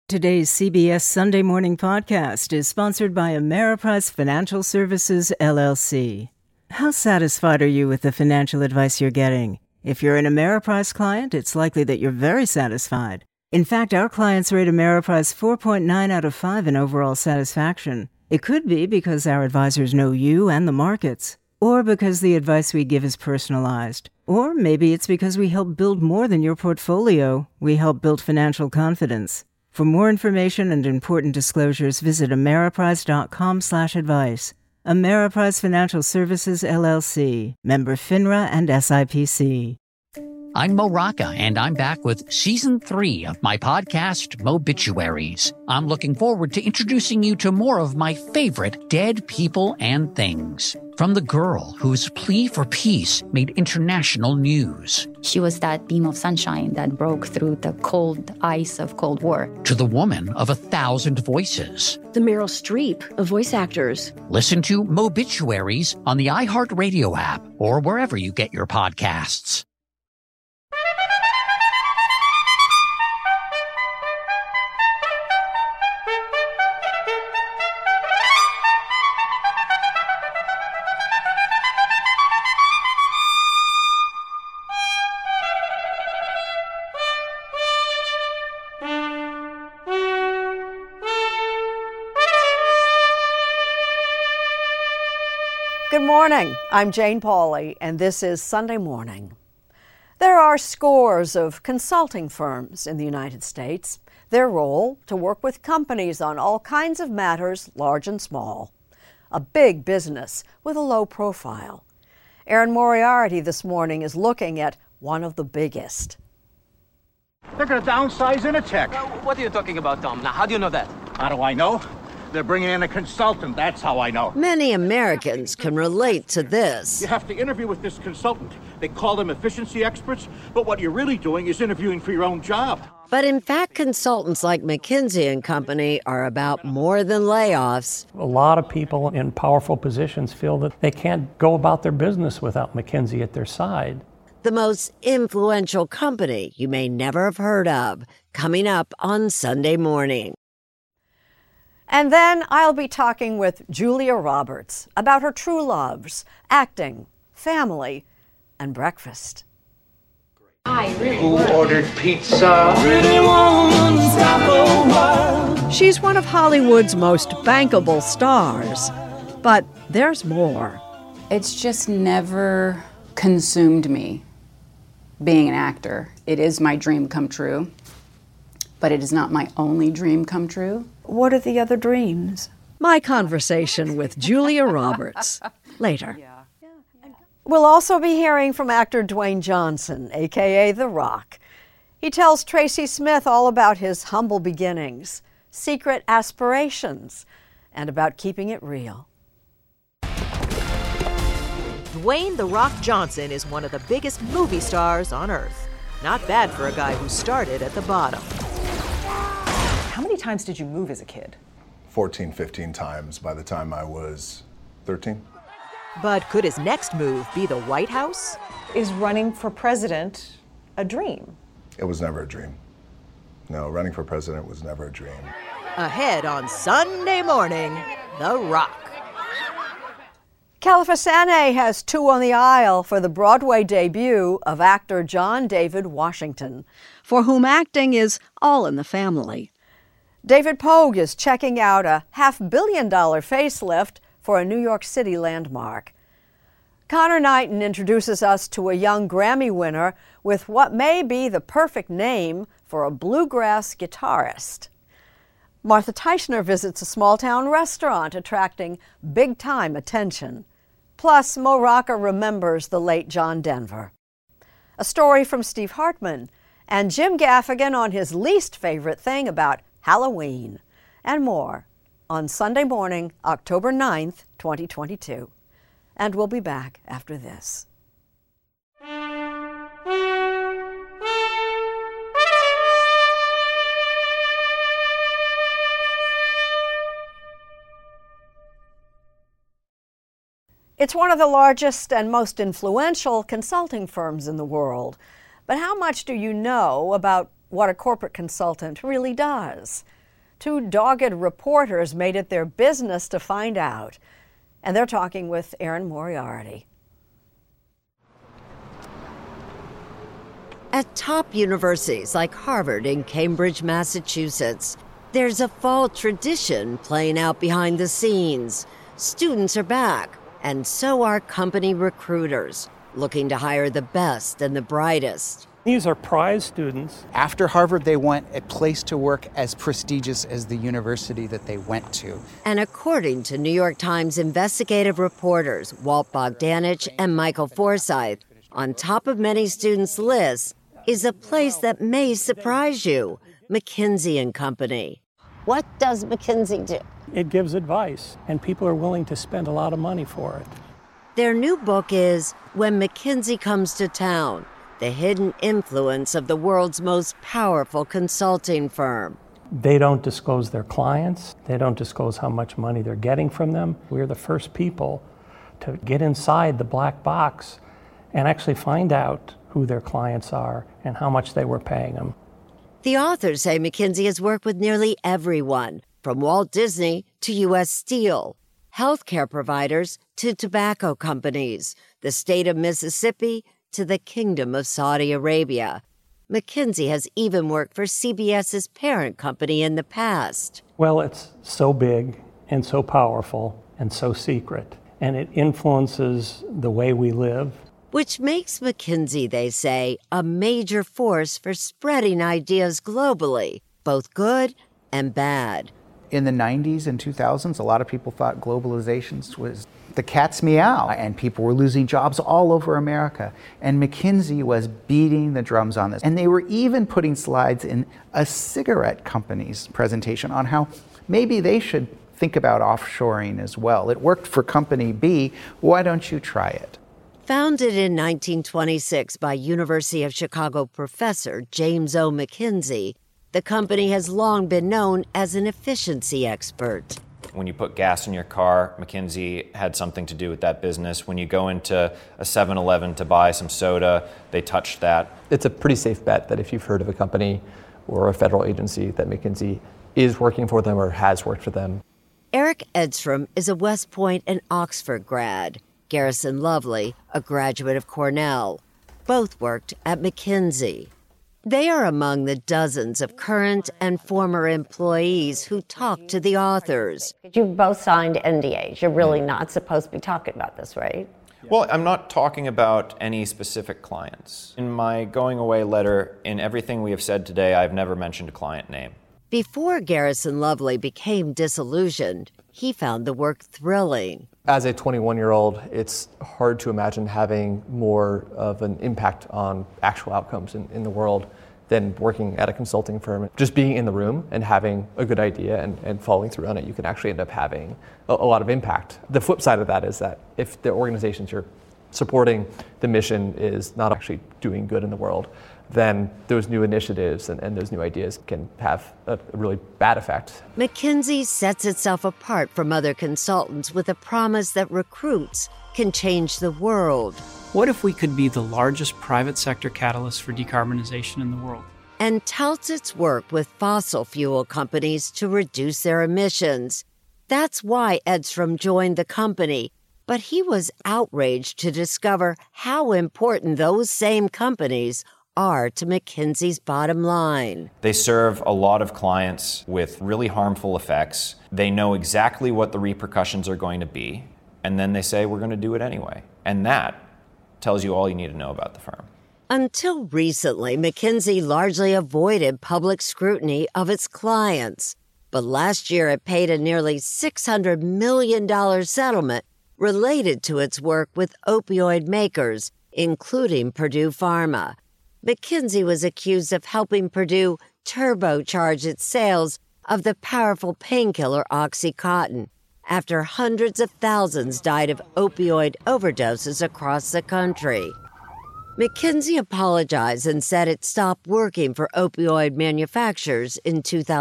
Today's CBS Sunday Morning Podcast is sponsored by Ameriprise Financial Services, LLC. How satisfied are you with the financial advice you're getting? If you're an Ameriprise client, it's likely that you're very satisfied. In fact, our clients rate Ameriprise 4.9 out of 5 in overall satisfaction. It could be because our advisors know you and the markets, or because the advice we give is personalized. Or maybe it's because we help build more than your portfolio. We help build financial confidence. For more information and important disclosures, visit ameriprise.com/advice. Ameriprise Financial Services, LLC. Member FINRA and SIPC. I'm Mo Rocca, and I'm back with Season 3 of my podcast, Mobituaries. I'm looking forward to introducing you to more of my favorite dead people and things. From the girl whose plea for peace made international news. She was that beam of sunshine that broke through the cold ice of Cold War. To the woman of 1,000 voices. The Meryl Streep of voice actors. Listen to Mobituaries on the iHeartRadio app or wherever you get your podcasts. Good morning. I'm Jane Pauley, and this is Sunday Morning. There are scores of consulting firms in the United States. Their role, to work with companies on all kinds of matters, large and small. A big business with a low profile. Erin Moriarty this morning is looking at one of the biggest. They're going to downsize Initech. What are you talking about, Tom? Now, how do you know that? How do I know? They're bringing in a consultant. That's how I know. Many Americans can relate to this. You have to interview with this consultant. They call them efficiency experts, but what you're really doing is interviewing for your own job. But in fact, consultants like McKinsey and Company are about more than layoffs. A lot of people in powerful positions feel that they can't go about their business without McKinsey at their side. The most influential company you may never have heard of, coming up on Sunday Morning. And then I'll be talking with Julia Roberts about her true loves, acting, family, and breakfast. Who ordered pizza? She's one of Hollywood's most bankable stars, but there's more. It's just never consumed me, being an actor. It is my dream come true, but it is not my only dream come true. What are the other dreams? My conversation with Julia Roberts later. We'll also be hearing from actor Dwayne Johnson, a.k.a. The Rock. He tells Tracy Smith all about his humble beginnings, secret aspirations, and about keeping it real. Dwayne The Rock Johnson is one of the biggest movie stars on Earth. Not bad for a guy who started at the bottom. How many times did you move as a kid? 14, 15 times by the time I was 13. But could his next move be the White House? Is running for president a dream? It was never a dream. No, running for president was never a dream. Ahead on Sunday Morning, The Rock. Califasane has two on the aisle for the Broadway debut of actor John David Washington, for whom acting is all in the family. David Pogue is checking out a $500 million facelift for a New York City landmark. Connor Knighton introduces us to a young Grammy winner with what may be the perfect name for a bluegrass guitarist. Martha Teichner visits a small-town restaurant attracting big-time attention. Plus, Mo Rocca remembers the late John Denver. A story from Steve Hartman, and Jim Gaffigan on his least favorite thing about Halloween, and more on Sunday morning, October 9th, 2022. And we'll be back after this. It's one of the largest and most influential consulting firms in the world. But how much do you know about what a corporate consultant really does? two dogged reporters made it their business to find out. And they're talking with Erin Moriarty. At top universities like Harvard and Cambridge, Massachusetts, there's a fall tradition playing out behind the scenes. Students are back, and so are company recruiters, looking to hire the best and the brightest. These are prize students. After Harvard, they want a place to work as prestigious as the university that they went to. And according to New York Times investigative reporters Walt Bogdanich and Michael Forsythe, on top of many students' lists is a place that may surprise you, McKinsey & Company. What does McKinsey do? It gives advice, and people are willing to spend a lot of money for it. Their new book is When McKinsey Comes to Town, the hidden influence of the world's most powerful consulting firm. They don't disclose their clients. They don't disclose how much money they're getting from them. We're the first people to get inside the black box and actually find out who their clients are and how much they were paying them. The authors say McKinsey has worked with nearly everyone, from Walt Disney to U.S. Steel, healthcare providers to tobacco companies, the state of Mississippi to the Kingdom of Saudi Arabia. McKinsey has even worked for CBS's parent company in the past. Well, it's so big and so powerful and so secret, and it influences the way we live. Which makes McKinsey, they say, a major force for spreading ideas globally, both good and bad. In the 90s and 2000s, a lot of people thought globalization was the cat's meow, and people were losing jobs all over America. And McKinsey was beating the drums on this. And they were even putting slides in a cigarette company's presentation on how maybe they should think about offshoring as well. It worked for Company B. Why don't you try it? Founded in 1926 by University of Chicago professor James O. McKinsey, the company has long been known as an efficiency expert. When you put gas in your car, McKinsey had something to do with that business. When you go into a 7-Eleven to buy some soda, they touched that. It's a pretty safe bet that if you've heard of a company or a federal agency, that McKinsey is working for them or has worked for them. Eric Edstrom is a West Point and Oxford grad. Garrison Lovely, a graduate of Cornell. Both worked at McKinsey. They are among the dozens of current and former employees who talked to the authors. You've both signed NDAs. You're really not supposed to be talking about this, right? Well, I'm not talking about any specific clients. In my going away letter, in everything we have said today, I've never mentioned a client name. Before Garrison Lovely became disillusioned, he found the work thrilling. As a 21-year-old, it's hard to imagine having more of an impact on actual outcomes in the world than working at a consulting firm. Just being in the room and having a good idea and following through on it, you can actually end up having a lot of impact. The flip side of that is that if the organizations you're supporting, the mission is not actually doing good in the world, then those new initiatives and those new ideas can have a really bad effect. McKinsey sets itself apart from other consultants with a promise that recruits can change the world. What if we could be the largest private sector catalyst for decarbonization in the world? And touts its work with fossil fuel companies to reduce their emissions. That's why Edstrom joined the company. But he was outraged to discover how important those same companies are to McKinsey's bottom line. They serve a lot of clients with really harmful effects. They know exactly what the repercussions are going to be, and then they say, we're going to do it anyway. And that tells you all you need to know about the firm. Until recently, McKinsey largely avoided public scrutiny of its clients. But last year, it paid a nearly $600 million settlement related to its work with opioid makers, including Purdue Pharma. McKinsey was accused of helping Purdue turbocharge its sales of the powerful painkiller OxyContin after hundreds of thousands died of opioid overdoses across the country. McKinsey apologized and said it stopped working for opioid manufacturers in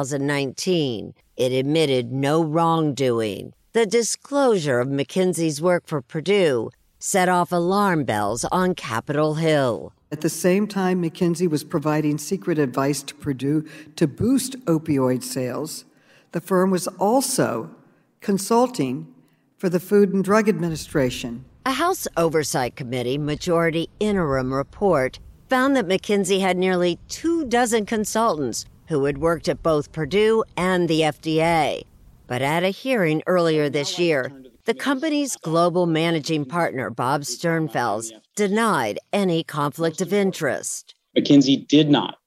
2019. It admitted no wrongdoing. The disclosure of McKinsey's work for Purdue set off alarm bells on Capitol Hill. At the same time, McKinsey was providing secret advice to Purdue to boost opioid sales. The firm was also consulting for the Food and Drug Administration. A House Oversight Committee majority interim report found that McKinsey had nearly 24 consultants who had worked at both Purdue and the FDA. But at a hearing earlier this year, the company's global managing partner, Bob Sternfels, denied any conflict of interest. McKinsey did not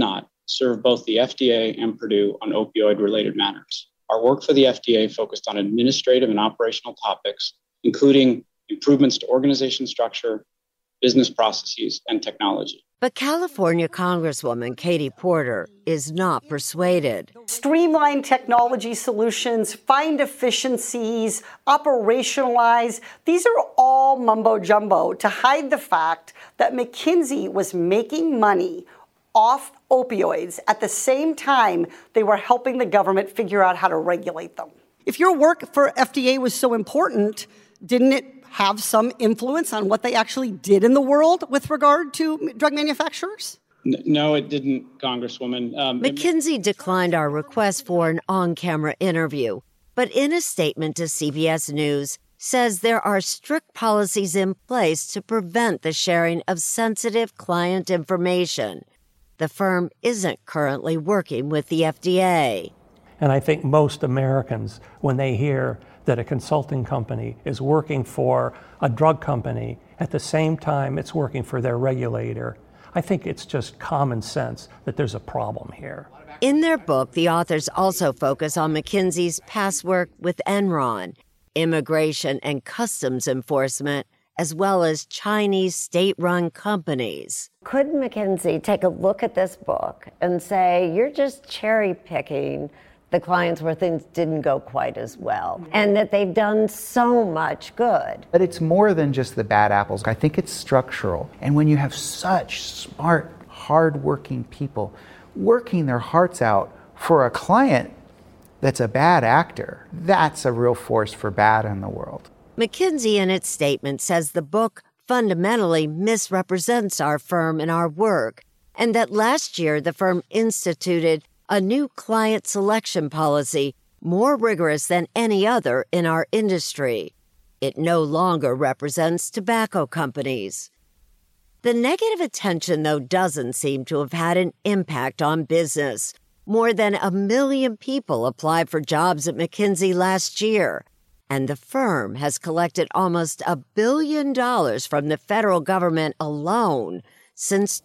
serve both the FDA and Purdue on opioid-related matters. Our work for the FDA focused on administrative and operational topics, including improvements to organization structure, business processes, and technology. But California Congresswoman Katie Porter is not persuaded. Streamline technology solutions, find efficiencies, operationalize. These are all mumbo jumbo to hide the fact that McKinsey was making money off opioids at the same time they were helping the government figure out how to regulate them. If your work for FDA was so important, didn't it have some influence on what they actually did in the world with regard to drug manufacturers? No, it didn't, Congresswoman. McKinsey declined our request for an on-camera interview, but in a statement to CBS News, says there are strict policies in place to prevent the sharing of sensitive client information. The firm isn't currently working with the FDA. And I think most Americans, when they hear that a consulting company is working for a drug company at the same time it's working for their regulator, I think it's just common sense that there's a problem here. In their book, the authors also focus on McKinsey's past work with Enron, immigration and customs enforcement, as well as Chinese state-run companies. Could McKinsey take a look at this book and say, you're just cherry-picking the clients where things didn't go quite as well, and that they've done so much good? But it's more than just the bad apples. I think it's structural. And when you have such smart, hardworking people working their hearts out for a client that's a bad actor, that's a real force for bad in the world. McKinsey, in its statement, says the book fundamentally misrepresents our firm and our work, and that last year the firm instituted a new client selection policy more rigorous than any other in our industry. It no longer represents tobacco companies. The negative attention, though, doesn't seem to have had an impact on business. More than 1 million people applied for jobs at McKinsey last year, and the firm has collected almost $1 billion from the federal government alone since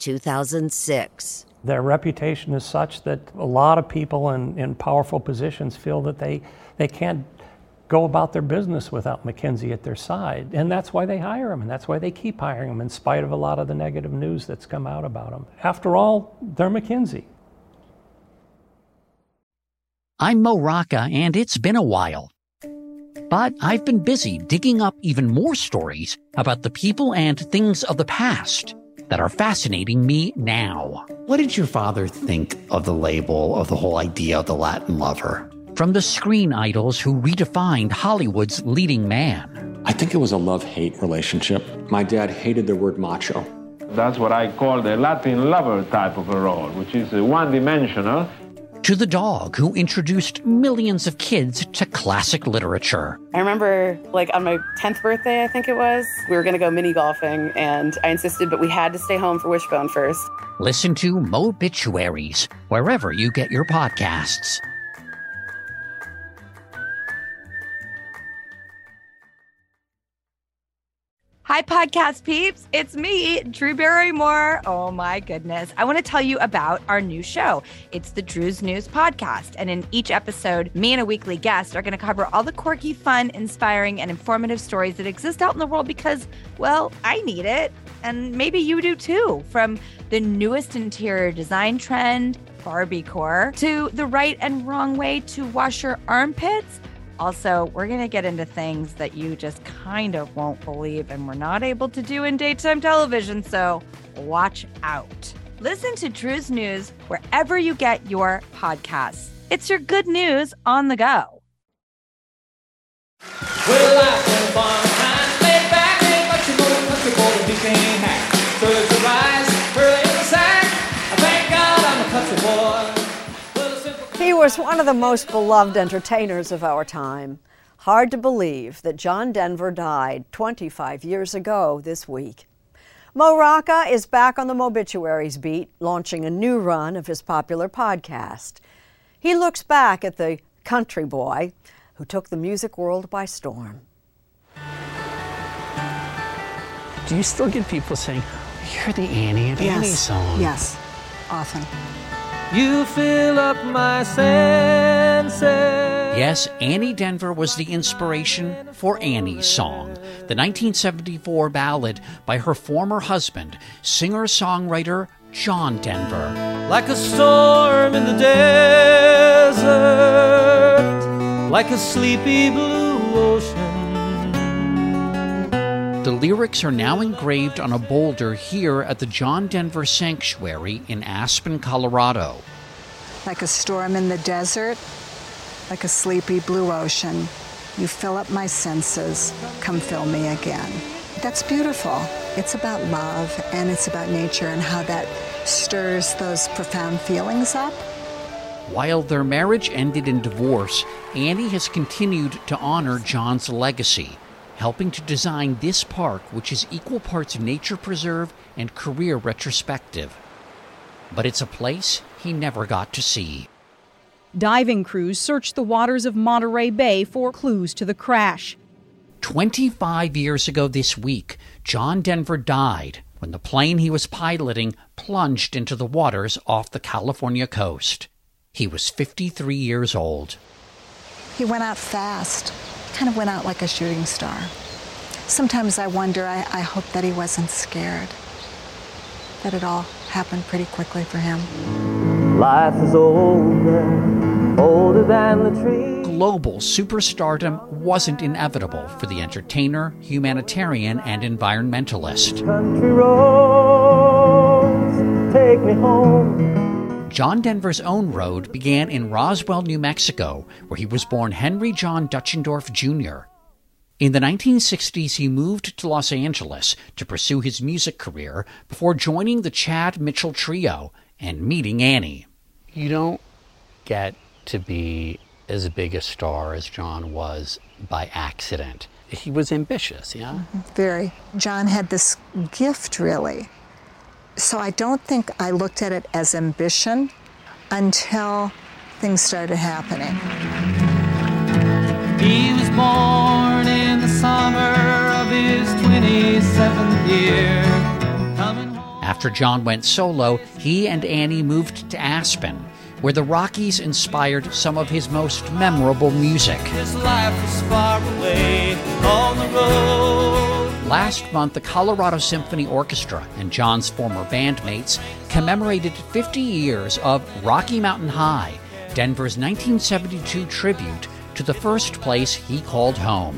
2006. Their reputation is such that a lot of people in powerful positions feel that they can't go about their business without McKinsey at their side. And that's why they hire them, and that's why they keep hiring them in spite of a lot of the negative news that's come out about them. After all, they're McKinsey. I'm Mo Rocca, and it's been a while. But I've been busy digging up even more stories about the people and things of the past that are fascinating me now. What did your father think of the label, of the whole idea of the Latin lover? From the screen idols who redefined Hollywood's leading man. I think it was a love-hate relationship. My dad hated the word macho. That's what I call the Latin lover type of a role, which is one-dimensional. To the dog who introduced millions of kids to classic literature. I remember, on my 10th birthday, I think it was, we were going to go mini golfing, and I insisted, but we had to stay home for Wishbone first. Listen to Mobituaries, wherever you get your podcasts. Hi, podcast peeps. It's me, Drew Barrymore. Oh, my goodness. I want to tell you about our new show. It's the Drew's News Podcast. And in each episode, me and a weekly guest are going to cover all the quirky, fun, inspiring, and informative stories that exist out in the world because, well, I need it. And maybe you do too. From the newest interior design trend, Barbiecore, to the right and wrong way to wash your armpits. Also, we're going to get into things that you just kind of won't believe and we're not able to do in daytime television, so watch out. Listen to Drew's News wherever you get your podcasts. It's your good news on the go. Well, life's been fun, time to lay back, but you know, and you can't hack. So it's a rise, early in the sack. I thank God I'm a country boy. He was one of the most beloved entertainers of our time. Hard to believe that John Denver died 25 years ago this week. Mo Rocca is back on the Mobituaries beat, launching a new run of his popular podcast. He looks back at the country boy who took the music world by storm. Do you still get people saying, "You're the Annie and Annie song"? Yes, often. You fill up my senses. Yes, Annie Denver was the inspiration for Annie's Song, the 1974 ballad by her former husband, singer-songwriter John Denver. Like a storm in the desert, like a sleepy blue ocean. The lyrics are now engraved on a boulder here at the John Denver Sanctuary in Aspen, Colorado. Like a storm in the desert, like a sleepy blue ocean, you fill up my senses, come fill me again. That's beautiful. It's about love, and it's about nature and how that stirs those profound feelings up. While their marriage ended in divorce, Annie has continued to honor John's legacy, helping to design this park, which is equal parts nature preserve and career retrospective. But it's a place he never got to see. Diving crews searched the waters of Monterey Bay for clues to the crash. 25 years ago this week, John Denver died when the plane he was piloting plunged into the waters off the California coast. He was 53 years old. He went out fast, kind of went out like a shooting star. Sometimes I wonder, I hope that he wasn't scared, that it all happened pretty quickly for him. Life is older than the tree. Global superstardom wasn't inevitable for the entertainer, humanitarian, and environmentalist. Country roads, take me home. John Denver's own road began in Roswell, New Mexico, where he was born Henry John Dutchendorf Jr. In the 1960s, he moved to Los Angeles to pursue his music career before joining the Chad Mitchell Trio and meeting Annie. You don't get to be as big a star as John was by accident. He was ambitious, yeah? Very. John had this gift, really. So I don't think I looked at it as ambition until things started happening. He was born in the summer of his 27th year. After John went solo, he and Annie moved to Aspen, where the Rockies inspired some of his most memorable music. His life was far away on the road. Last month, the Colorado Symphony Orchestra and John's former bandmates commemorated 50 years of Rocky Mountain High, Denver's 1972 tribute to the first place he called home.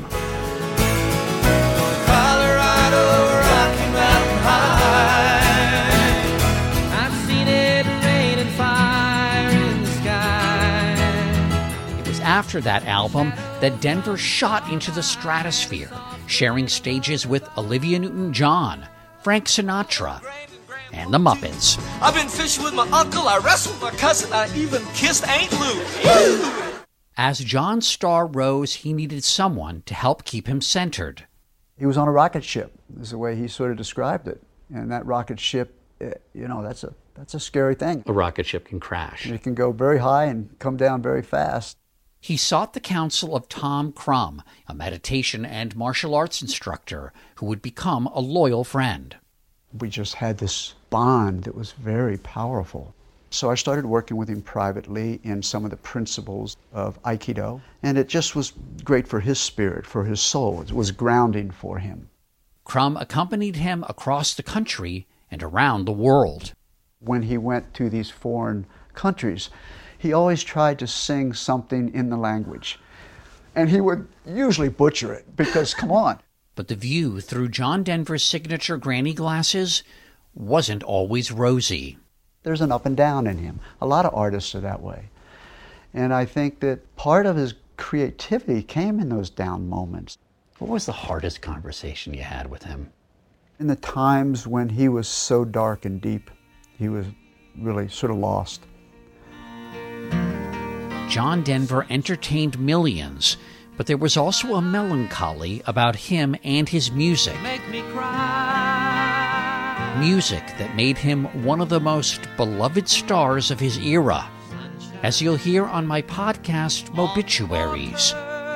Colorado, Rocky Mountain High. I've seen it rain and fire in the sky. It was after that album that Denver shot into the stratosphere, sharing stages with Olivia Newton-John, Frank Sinatra, and the Muppets. I've been fishing with my uncle, I wrestled with my cousin, I even kissed Aunt Lou. As John's star rose, he needed someone to help keep him centered. He was on a rocket ship, is the way he sort of described it. And that rocket ship, that's a scary thing. A rocket ship can crash. It can go very high and come down very fast. He sought the counsel of Tom Crum, a meditation and martial arts instructor who would become a loyal friend. We just had this bond that was very powerful. So I started working with him privately in some of the principles of Aikido, and it just was great for his spirit, for his soul. It was grounding for him. Crum accompanied him across the country and around the world. When he went to these foreign countries, he always tried to sing something in the language. And he would usually butcher it, because, come on. But the view through John Denver's signature granny glasses wasn't always rosy. There's an up and down in him. A lot of artists are that way. And I think that part of his creativity came in those down moments. What was the hardest conversation you had with him? In the times when he was so dark and deep, he was really sort of lost. John Denver entertained millions, but there was also a melancholy about him and his music. Make me cry. Music that made him one of the most beloved stars of his era, as you'll hear on my podcast, Mobituaries.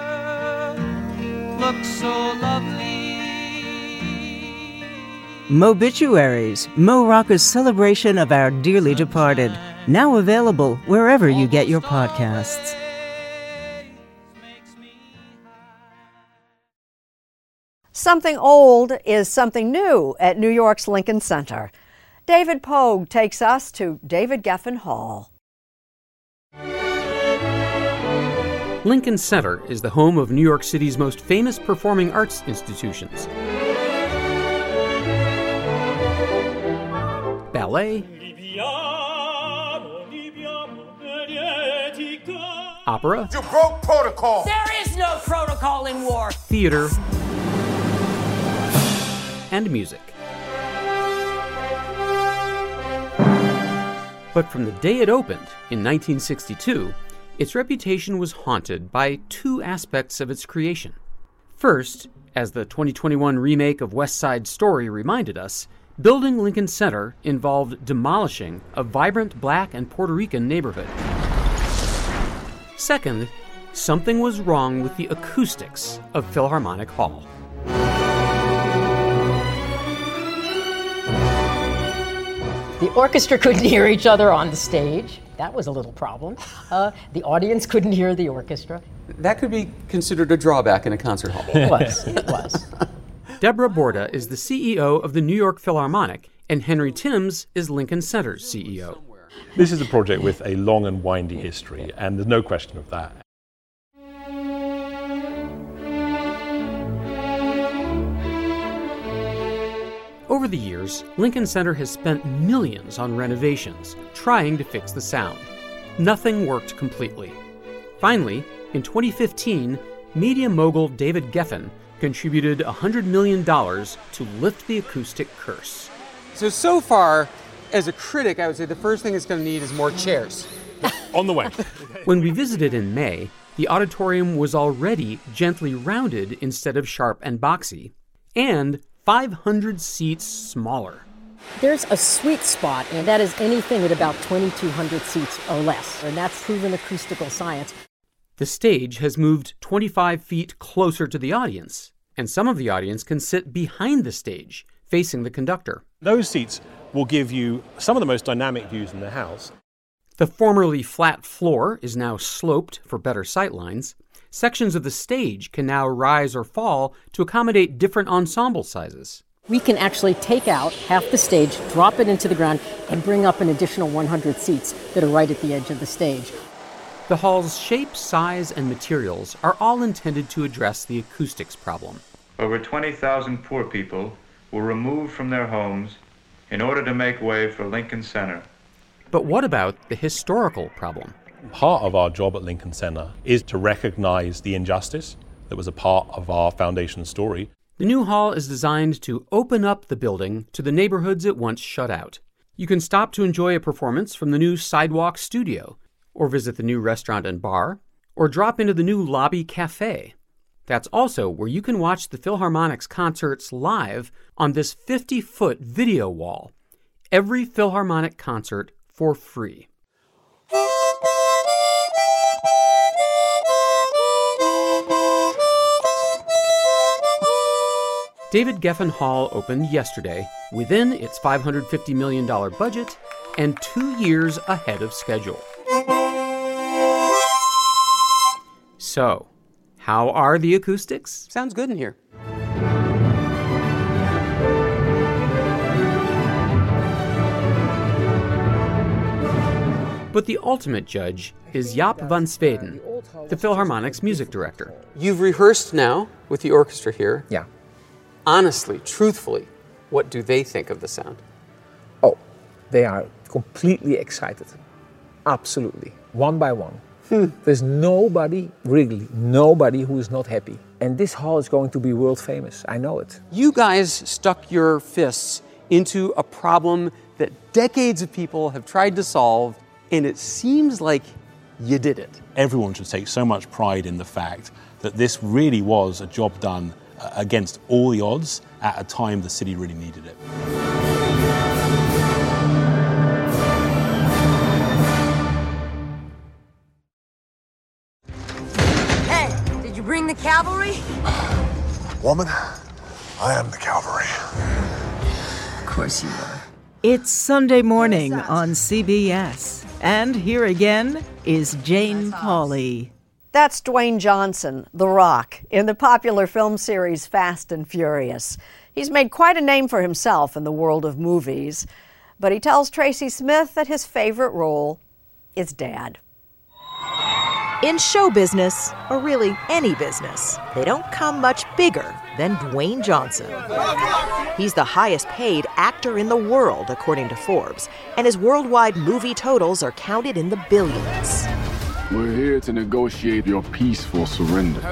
Look so lovely. Mobituaries, Mo Rocca's celebration of our dearly departed. Now available wherever you get your podcasts. Something old is something new at New York's Lincoln Center. David Pogue takes us to David Geffen Hall. Lincoln Center is the home of New York City's most famous performing arts institutions. Ballet, opera, You broke protocol. There is no protocol in war. theater, and music. But from the day it opened in 1962, its reputation was haunted by two aspects of its creation. First, as the 2021 remake of West Side Story reminded us, building Lincoln Center involved demolishing a vibrant Black and Puerto Rican neighborhood. Second, something was wrong with the acoustics of Philharmonic Hall. The orchestra couldn't hear each other on the stage. That was a little problem. The audience couldn't hear the orchestra. That could be considered a drawback in a concert hall. It was. Deborah Borda is the CEO of the New York Philharmonic, and Henry Timms is Lincoln Center's CEO. This is a project with a long and windy history, and there's no question of that. Over the years, Lincoln Center has spent millions on renovations, trying to fix the sound. Nothing worked completely. Finally, in 2015, media mogul David Geffen contributed $100 million to lift the acoustic curse. So far, as a critic, I would say the first thing it's going to need is more chairs. On the way. When we visited in May, the auditorium was already gently rounded instead of sharp and boxy, and 500 seats smaller. There's a sweet spot, and that is anything at about 2,200 seats or less, and that's proven acoustical science. The stage has moved 25 feet closer to the audience, and some of the audience can sit behind the stage, facing the conductor. Those seats will give you some of the most dynamic views in the house. The formerly flat floor is now sloped for better sightlines. Sections of the stage can now rise or fall to accommodate different ensemble sizes. We can actually take out half the stage, drop it into the ground, and bring up an additional 100 seats that are right at the edge of the stage. The hall's shape, size, and materials are all intended to address the acoustics problem. Over 20,000 poor people were removed from their homes in order to make way for Lincoln Center. But what about the historical problem? Part of our job at Lincoln Center is to recognize the injustice that was a part of our foundation story. The new hall is designed to open up the building to the neighborhoods it once shut out. You can stop to enjoy a performance from the new Sidewalk Studio, or visit the new restaurant and bar, or drop into the new Lobby Cafe. That's also where you can watch the Philharmonic's concerts live on this 50-foot video wall. Every Philharmonic concert for free. David Geffen Hall opened yesterday within its $550 million budget and 2 years ahead of schedule. So, how are the acoustics? Sounds good in here. But the ultimate judge is Jaap van Zweden, the Philharmonic's music director. You've rehearsed now with the orchestra here. Yeah. Honestly, truthfully, what do they think of the sound? Oh, they are completely excited. Absolutely. One by one. There's nobody, really, nobody who is not happy. And this hall is going to be world famous. I know it. You guys stuck your fists into a problem that decades of people have tried to solve, and it seems like you did it. Everyone should take so much pride in the fact that this really was a job done against all the odds at a time the city really needed it. Hey, did you bring the cavalry? Woman, I am the cavalry. Of course you are. It's Sunday morning on CBS. And here again is Jane Pauley. That's Dwayne Johnson, The Rock, in the popular film series Fast and Furious. He's made quite a name for himself in the world of movies, but he tells Tracy Smith that his favorite role is Dad. In show business, or really any business, they don't come much bigger than Dwayne Johnson. He's the highest paid actor in the world, according to Forbes, and his worldwide movie totals are counted in the billions. We're here to negotiate your peaceful surrender.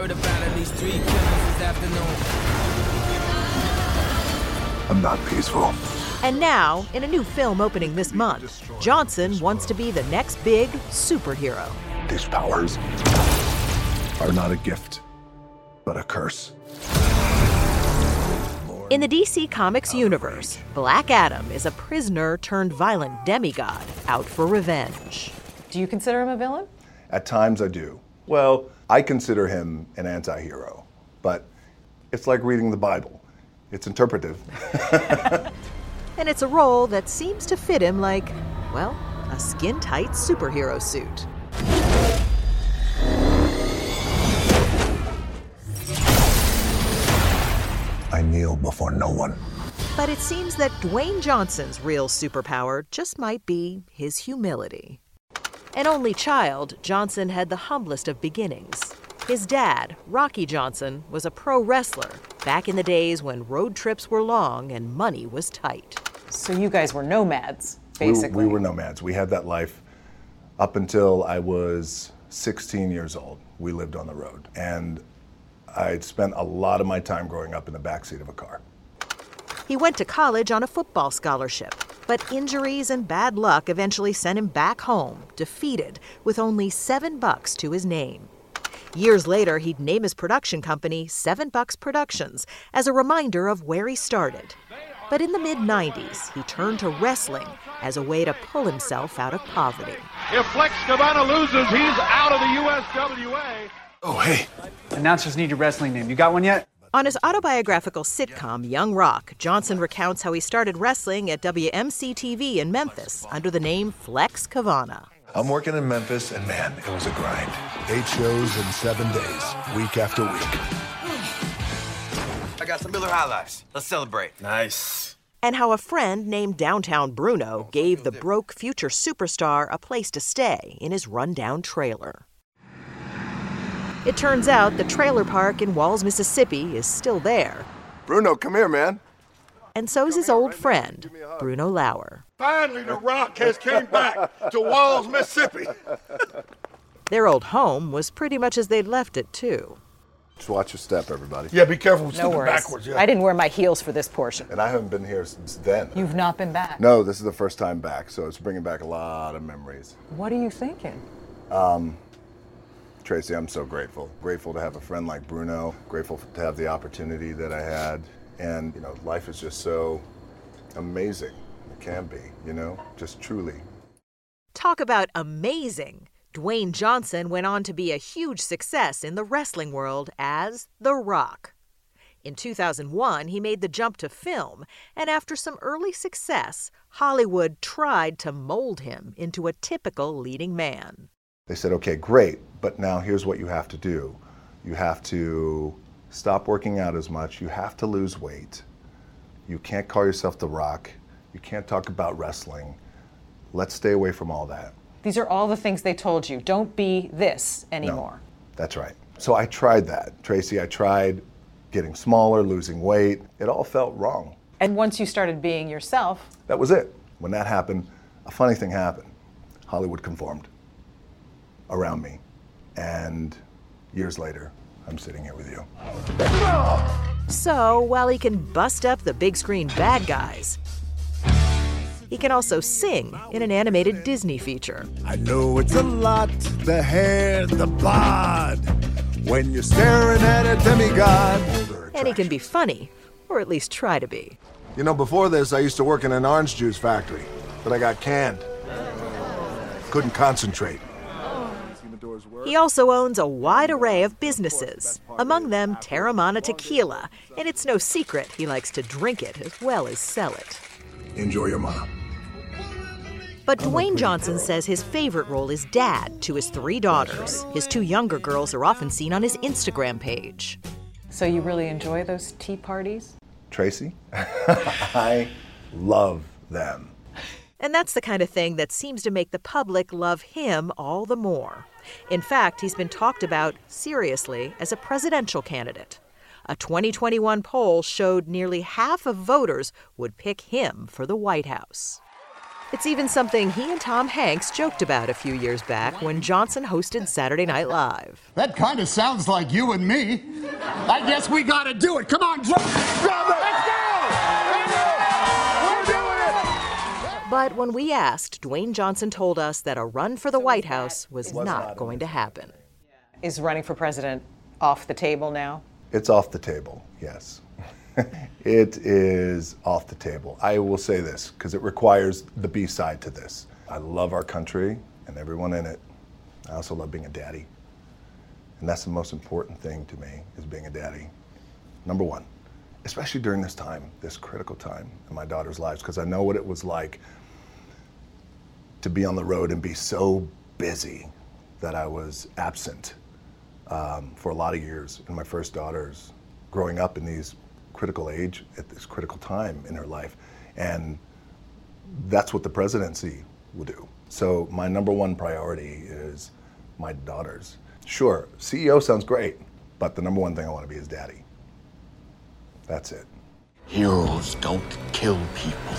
I'm not peaceful. And now, in a new film opening this month, Johnson wants to be the next big superhero. These powers are not a gift, but a curse. In the DC Comics universe, Black Adam is a prisoner turned violent demigod out for revenge. Do you consider him a villain? At times I do. Well, I consider him an anti-hero, but it's like reading the Bible. It's interpretive. And it's a role that seems to fit him like, well, a skin-tight superhero suit. I kneel before no one. But it seems that Dwayne Johnson's real superpower just might be his humility. An only child, Johnson had the humblest of beginnings. His dad, Rocky Johnson, was a pro wrestler back in the days when road trips were long and money was tight. So you guys were nomads, basically. We were nomads. We had that life up until I was 16 years old. We lived on the road. And I'd spent a lot of my time growing up in the backseat of a car. He went to college on a football scholarship, but injuries and bad luck eventually sent him back home, defeated, with only $7 to his name. Years later, he'd name his production company $7 Productions as a reminder of where he started. But in the mid-90s, he turned to wrestling as a way to pull himself out of poverty. If Flex Cabana loses, he's out of the USWA. Oh, hey. Announcers need your wrestling name. You got one yet? On his autobiographical sitcom, Young Rock, Johnson recounts how he started wrestling at WMC-TV in Memphis under the name Flex Cabana. I'm working in Memphis, and man, it was a grind. 8 shows in 7 days, week after week. I got some Miller High Lifes. Let's celebrate. Nice. And how a friend named Downtown Bruno gave the broke future superstar a place to stay in his rundown trailer. It turns out the trailer park in Walls, Mississippi is still there. Bruno, come here, man. And so is his old friend, Bruno Lauer. Finally, The Rock has came back to Walls, Mississippi. Their old home was pretty much as they'd left it, too. Just watch your step, everybody. Yeah, be careful stepping No worries. backwards. Yeah. I didn't wear my heels for this portion. And I haven't been here since then. You've not been back? No, this is the first time back, so it's bringing back a lot of memories. What are you thinking? Tracy, I'm so grateful. Grateful to have a friend like Bruno. Grateful to have the opportunity that I had. And, you know, life is just so amazing. It can be, you know, just truly. Talk about amazing. Dwayne Johnson went on to be a huge success in the wrestling world as The Rock. In 2001, he made the jump to film, and after some early success, Hollywood tried to mold him into a typical leading man. They said, okay, great, but now here's what you have to do. You have to stop working out as much. You have to lose weight. You can't call yourself The Rock. You can't talk about wrestling. Let's stay away from all that. These are all the things they told you. Don't be this anymore. No, that's right. So I tried that, Tracy. I tried getting smaller, losing weight. It all felt wrong. And once you started being yourself... That was it. When that happened, a funny thing happened. Hollywood conformed around me. And years later, I'm sitting here with you. So, while he can bust up the big screen bad guys, He can also sing in an animated Disney feature. I know it's a lot, the hair, the bod, when you're staring at a demigod. And he can be funny, or at least try to be. You know, before this, I used to work in an orange juice factory, but I got canned. Couldn't concentrate. He also owns a wide array of businesses, among them Terramana Tequila, and it's no secret he likes to drink it as well as sell it. Enjoy your mom. But Dwayne Johnson says his favorite role is dad to his 3 daughters. His 2 younger girls are often seen on his Instagram page. So you really enjoy those tea parties? Tracy, I love them. And that's the kind of thing that seems to make the public love him all the more. In fact, he's been talked about seriously as a presidential candidate. A 2021 poll showed nearly half of voters would pick him for the White House. It's even something he and Tom Hanks joked about a few years back when Johnson hosted Saturday Night Live. That kind of sounds like you and me. I guess we gotta do it. Come on, drop it! Let's go! We're doing it! But when we asked, Dwayne Johnson told us that a run for the White House was not going to happen. Is running for president off the table now? It's off the table, yes. It is off the table. I will say this, because it requires the B side to this. I love our country and everyone in it. I also love being a daddy. And that's the most important thing to me, is being a daddy. Number one, especially during this time, this critical time in my daughter's lives, because I know what it was like to be on the road and be so busy that I was absent for a lot of years in my first daughter's growing up in these critical age at this critical time in her life. And that's what the presidency will do. So my number one priority is my daughters. Sure, CEO sounds great, but the number one thing I want to be is daddy. That's it. Heroes don't kill people.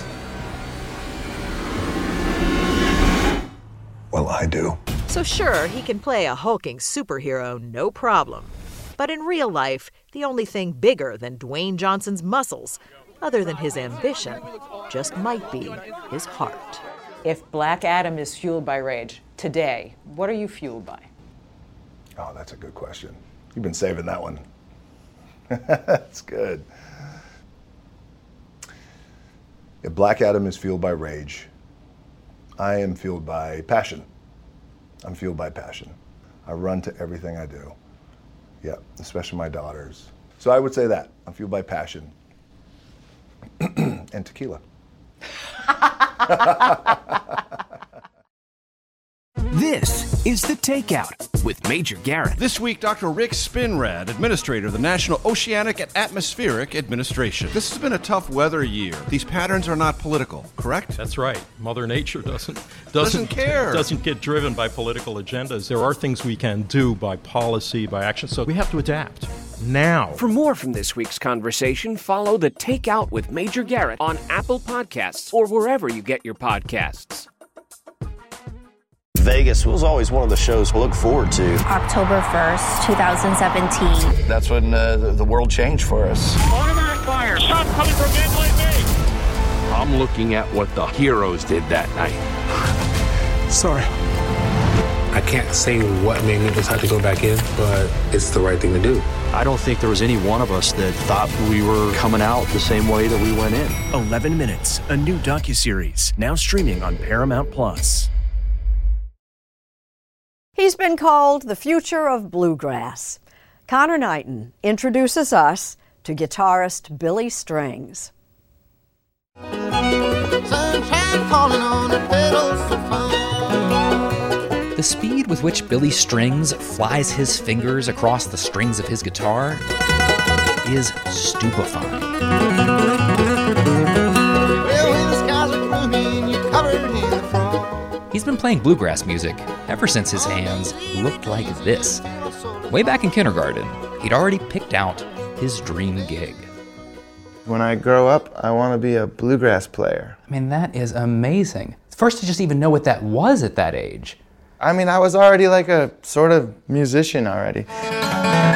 Well, I do. So sure, he can play a hulking superhero, no problem. But in real life, the only thing bigger than Dwayne Johnson's muscles, other than his ambition, just might be his heart. If Black Adam is fueled by rage, today, what are you fueled by? Oh, that's a good question. You've been saving that one. That's good. If Black Adam is fueled by rage, I am fueled by passion. I'm fueled by passion. I run to everything I do. Yeah, especially my daughters. So I would say that. I'm fueled by passion. And tequila. This is The Takeout with Major Garrett. This week, Dr. Rick Spinrad, administrator of the National Oceanic and Atmospheric Administration. This has been a tough weather year. These patterns are not political, correct? That's right. Mother Nature doesn't care. Doesn't get driven by political agendas. There are things we can do by policy, by action, so we have to adapt now. For more from this week's conversation, follow The Takeout with Major Garrett on Apple Podcasts or wherever you get your podcasts. Vegas was always one of the shows to look forward to. October 1st, 2017. That's when the world changed for us. Automatic fire. Shot coming from Inland Bay. I'm looking at what the heroes did that night. Sorry. I can't say what made me decide to go back in, but it's the right thing to do. I don't think there was any one of us that thought we were coming out the same way that we went in. 11 Minutes, a new docuseries, now streaming on Paramount+. He's been called the future of bluegrass. Connor Knighton introduces us to guitarist Billy Strings. The speed with which Billy Strings flies his fingers across the strings of his guitar is stupefying. He's been playing bluegrass music ever since his hands looked like this. Way back in kindergarten, he'd already picked out his dream gig. When I grow up, I want to be a bluegrass player. I mean, that is amazing. First to just even know what that was at that age. I mean, I was already like a sort of musician already.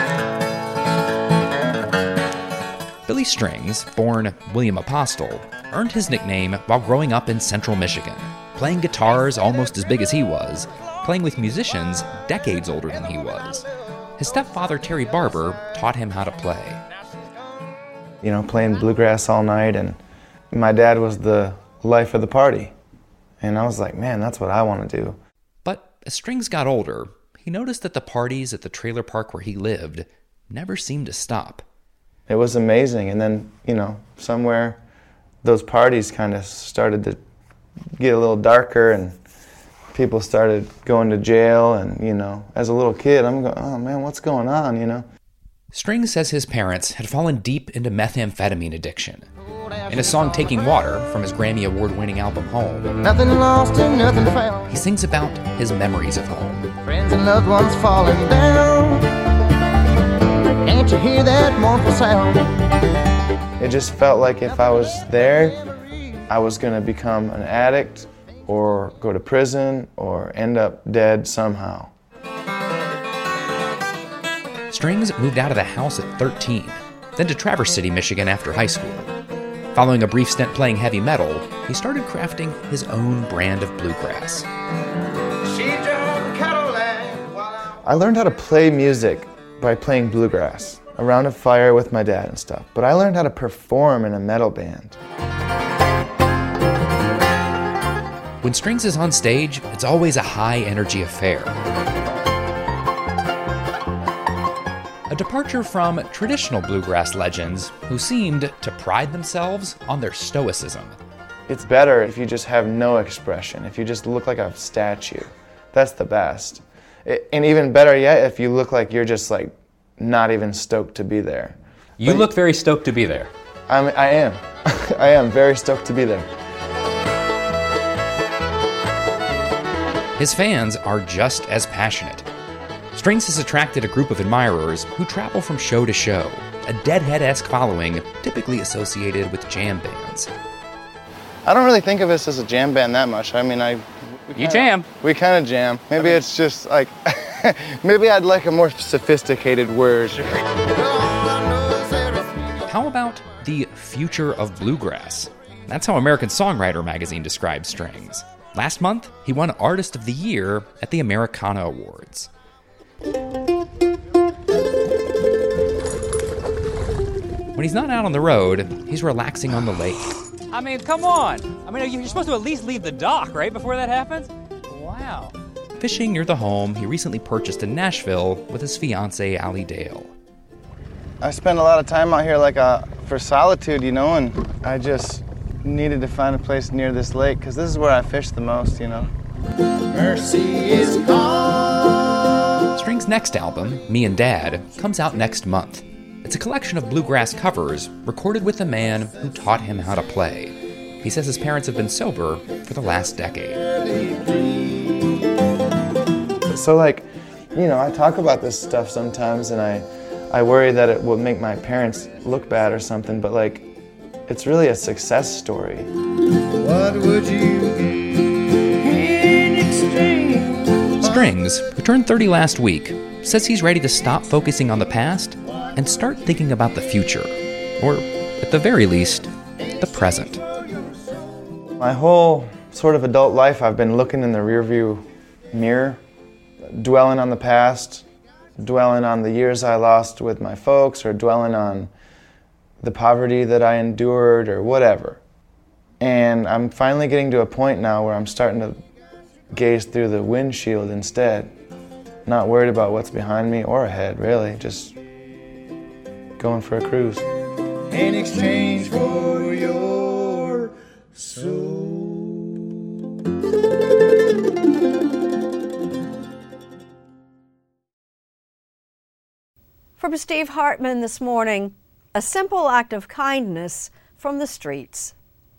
Billy Strings, born William Apostle, earned his nickname while growing up in central Michigan, playing guitars almost as big as he was, playing with musicians decades older than he was. His stepfather, Terry Barber, taught him how to play. You know, playing bluegrass all night, and my dad was the life of the party. And I was like, man, that's what I want to do. But as Strings got older, he noticed that the parties at the trailer park where he lived never seemed to stop. It was amazing. And then, you know, somewhere those parties kind of started to get a little darker, and people started going to jail. And, you know, as a little kid, I'm going, oh man, what's going on, you know? Strings says his parents had fallen deep into methamphetamine addiction. In his song Taking Water, from his Grammy Award-winning album Home, nothing lost and nothing found. He sings about his memories of home. Friends and loved ones falling down. Can't you hear that mournful sound? It just felt like if I was there, I was going to become an addict or go to prison or end up dead somehow. Strings moved out of the house at 13, then to Traverse City, Michigan after high school. Following a brief stint playing heavy metal, he started crafting his own brand of bluegrass. I learned how to play music by playing bluegrass around a fire with my dad and stuff, but I learned how to perform in a metal band. When Strings is on stage, it's always a high-energy affair. A departure from traditional bluegrass legends who seemed to pride themselves on their stoicism. It's better if you just have no expression, if you just look like a statue. That's the best. And even better yet, if you look like you're just like not even stoked to be there. You look very stoked to be there. I am. I am very stoked to be there. His fans are just as passionate. Strings has attracted a group of admirers who travel from show to show, a Deadhead-esque following typically associated with jam bands. I don't really think of us as a jam band that much. I mean, You jam. We kind of jam. Maybe it's just like, maybe I'd like a more sophisticated word. How about the future of bluegrass? That's how American Songwriter magazine describes Strings. Last month, he won Artist of the Year at the Americana Awards. When he's not out on the road, he's relaxing on the lake. I mean, come on. I mean, you're supposed to at least leave the dock, right, before that happens? Wow. Fishing near the home he recently purchased in Nashville with his fiancée, Allie Dale. I spend a lot of time out here for solitude, you know, and I just needed to find a place near this lake because this is where I fish the most, you know. Mercy is gone. Strings' next album, Me and Dad, comes out next month. It's a collection of bluegrass covers recorded with a man who taught him how to play. He says his parents have been sober for the last decade. So, like, you know, I talk about this stuff sometimes, and I worry that it will make my parents look bad or something, but, like, it's really a success story. What would you give in exchange? Strings, who turned 30 last week, says he's ready to stop focusing on the past and start thinking about the future, or at the very least, the present. My whole sort of adult life, I've been looking in the rearview mirror, dwelling on the past, dwelling on the years I lost with my folks, or dwelling on the poverty that I endured, or whatever. And I'm finally getting to a point now where I'm starting to gaze through the windshield instead, not worried about what's behind me or ahead, really, just going for a cruise. In exchange for your soul. From Steve Hartman this morning, a simple act of kindness from the streets.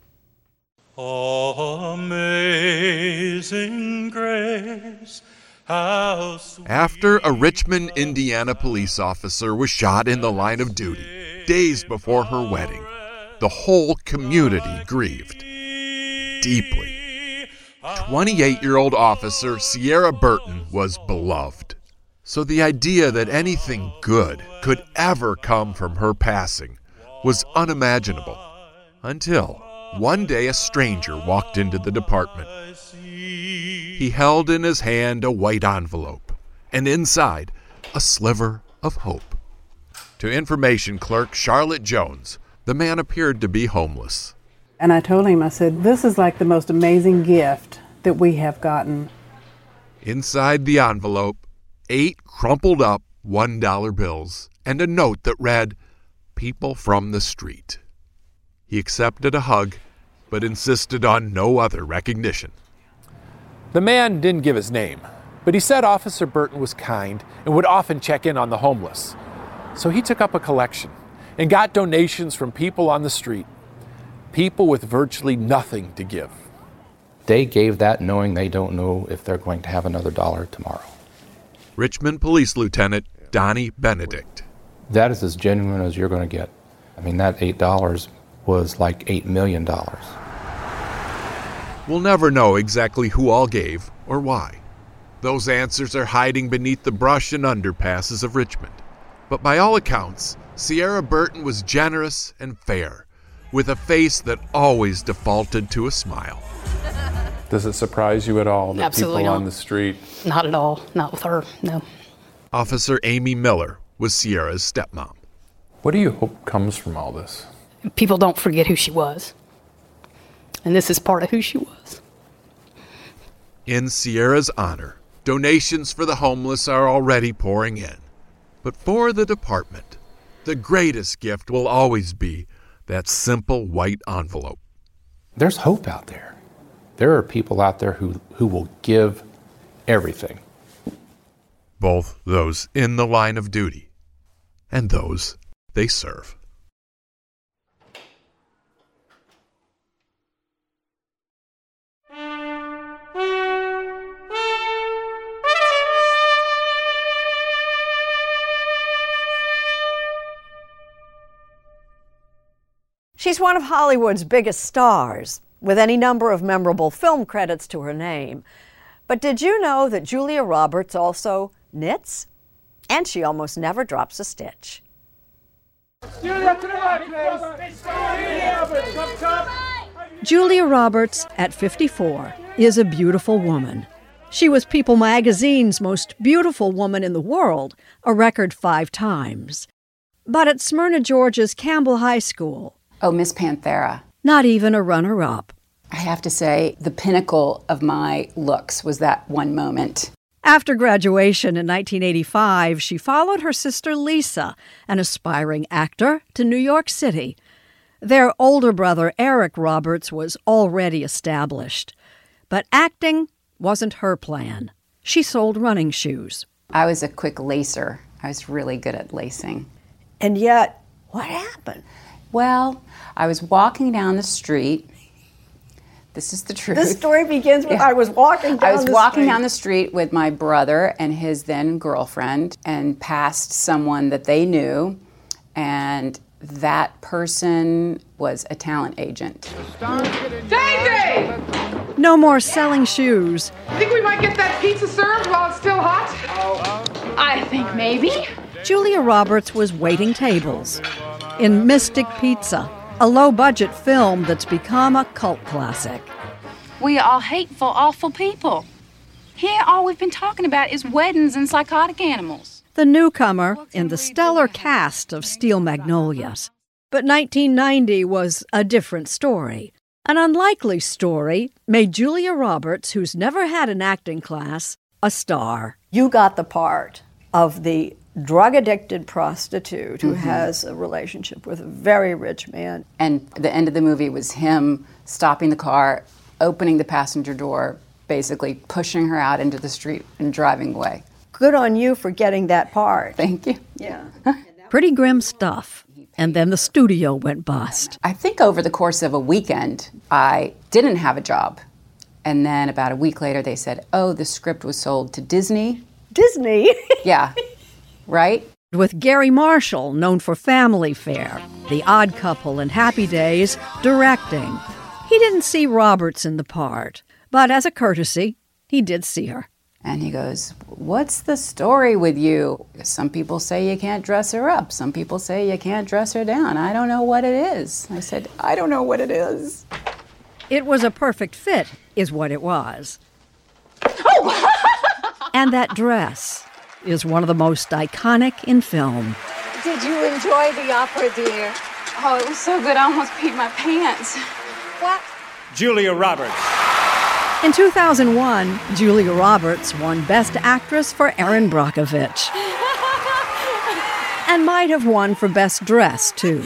Amazing grace. After a Richmond, Indiana police officer was shot in the line of duty days before her wedding, the whole community grieved deeply. 28-year-old officer Sierra Burton was beloved, so the idea that anything good could ever come from her passing was unimaginable until one day a stranger walked into the department. He held in his hand a white envelope, and inside, a sliver of hope. To information clerk Charlotte Jones, the man appeared to be homeless. And I told him, I said, this is like the most amazing gift that we have gotten. Inside the envelope, 8 crumpled up $1 bills and a note that read, "People from the street." He accepted a hug, but insisted on no other recognition. The man didn't give his name, but he said Officer Burton was kind and would often check in on the homeless. So he took up a collection and got donations from people on the street, people with virtually nothing to give. They gave that knowing they don't know if they're going to have another dollar tomorrow. Richmond Police Lieutenant Donnie Benedict. That is as genuine as you're going to get. I mean, that $8 was like $8 million. We'll never know exactly who all gave or why. Those answers are hiding beneath the brush and underpasses of Richmond. But by all accounts, Sierra Burton was generous and fair, with a face that always defaulted to a smile. Does it surprise you at all that Absolutely people not. on the street? Not at all. Not with her, no. Officer Amy Miller was Sierra's stepmom. What do you hope comes from all this? People don't forget who she was. And this is part of who she was. In Sierra's honor, donations for the homeless are already pouring in. But for the department, the greatest gift will always be that simple white envelope. There's hope out there. There are people out there who will give everything. Both those in the line of duty and those they serve. She's one of Hollywood's biggest stars, with any number of memorable film credits to her name. But did you know that Julia Roberts also knits? And she almost never drops a stitch. Julia Roberts, at 54, is a beautiful woman. She was People magazine's most beautiful woman in the world, a record 5 times. But at Smyrna, Georgia's Campbell High School, oh, Miss Panthera. Not even a runner-up. I have to say, the pinnacle of my looks was that one moment. After graduation in 1985, she followed her sister Lisa, an aspiring actor, to New York City. Their older brother, Eric Roberts, was already established. But acting wasn't her plan. She sold running shoes. I was a quick lacer. I was really good at lacing. And yet, what happened? Well, I was walking down the street. This is the truth. This story begins with I was walking down the street with my brother and his then girlfriend and passed someone that they knew, and that person was a talent agent. Daisy! No more selling shoes. Think we might get that pizza served while it's still hot? I think maybe. Julia Roberts was waiting tables in Mystic Pizza, a low-budget film that's become a cult classic. We are all hateful, awful people. Here, all we've been talking about is weddings and psychotic animals. The newcomer in the stellar cast of Steel Magnolias. But 1990 was a different story. An unlikely story made Julia Roberts, who's never had an acting class, a star. You got the part of the drug-addicted prostitute who has a relationship with a very rich man. And the end of the movie was him stopping the car, opening the passenger door, basically pushing her out into the street and driving away. Good on you for getting that part. Thank you. Yeah. Pretty grim stuff. And then the studio went bust. I think over the course of a weekend, I didn't have a job. And then about a week later, they said, oh, the script was sold to Disney. Disney? Yeah. Right? With Gary Marshall, known for Family Fair, The Odd Couple, and Happy Days, directing. He didn't see Roberts in the part, but as a courtesy, he did see her. And he goes, what's the story with you? Some people say you can't dress her up. Some people say you can't dress her down. I don't know what it is. I said, I don't know what it is. It was a perfect fit, is what it was. Oh! And that dress is one of the most iconic in film. Did you enjoy the opera, dear? Oh, it was so good, I almost peed my pants. What? Julia Roberts. In 2001, Julia Roberts won Best Actress for Erin Brockovich. And might have won for Best Dress, too.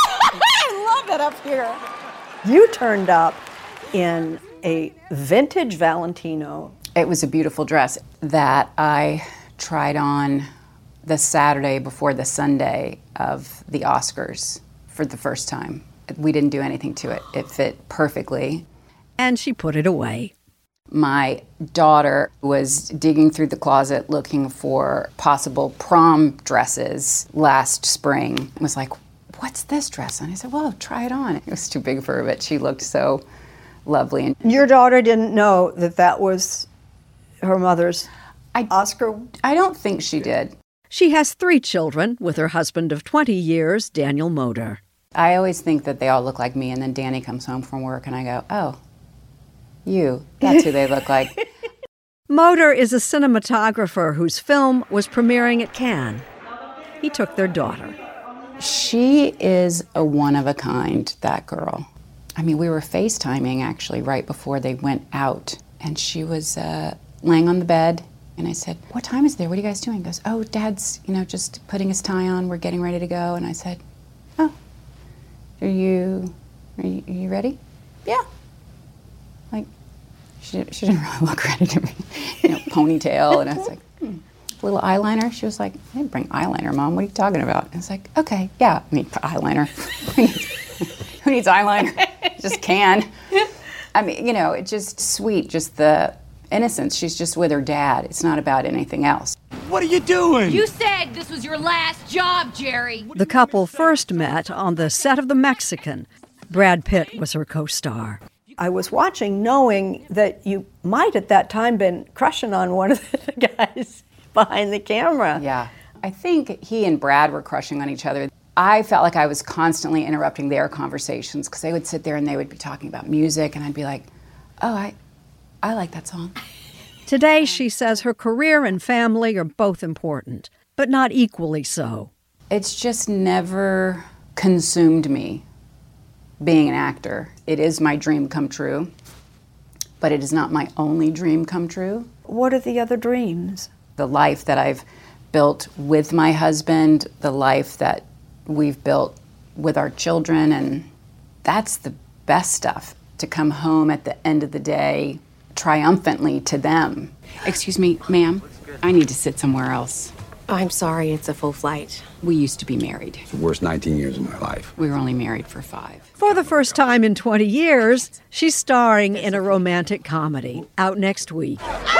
I love it up here. You turned up in a vintage Valentino. It was a beautiful dress that I tried on the Saturday before the Sunday of the Oscars for the first time. We didn't do anything to it. It fit perfectly. And she put it away. My daughter was digging through the closet looking for possible prom dresses last spring. I was like, what's this dress? And I said, well, try it on. It was too big for her, but she looked so lovely. And your daughter didn't know that that was her mother's Oscar? I don't think she did. She has 3 children with her husband of 20 years, Daniel Moder. I always think that they all look like me, and then Danny comes home from work, and I go, oh, that's who they look like. Moder is a cinematographer whose film was premiering at Cannes. He took their daughter. She is a one-of-a-kind, that girl. I mean, we were FaceTiming, actually, right before they went out, and she was laying on the bed, and I said, what time is there? What are you guys doing? He goes, oh, Dad's, just putting his tie on. We're getting ready to go. And I said, oh, are you ready? Yeah. Like, she didn't really look ready to me. Ponytail, and I was like, little eyeliner. She was like, I didn't bring eyeliner, Mom. What are you talking about? And I was like, okay, yeah, eyeliner. Who needs eyeliner? Just can. I mean, it's just sweet, just the innocence. She's just with her dad. It's not about anything else. What are you doing? You said this was your last job, Jerry. The couple first met on the set of The Mexican. Brad Pitt was her co-star. I was watching knowing that you might at that time been crushing on one of the guys behind the camera. Yeah. I think he and Brad were crushing on each other. I felt like I was constantly interrupting their conversations because they would sit there and they would be talking about music, and I'd be like, oh, I like that song. Today, she says her career and family are both important, but not equally so. It's just never consumed me, being an actor. It is my dream come true, but it is not my only dream come true. What are the other dreams? The life that I've built with my husband, the life that we've built with our children, and that's the best stuff, to come home at the end of the day triumphantly to them. Excuse me, ma'am, I need to sit somewhere else. I'm sorry, it's a full flight. We used to be married. The worst 19 years of my life. We were only married for 5. For the first time in 20 years, she's starring in a romantic comedy, out next week.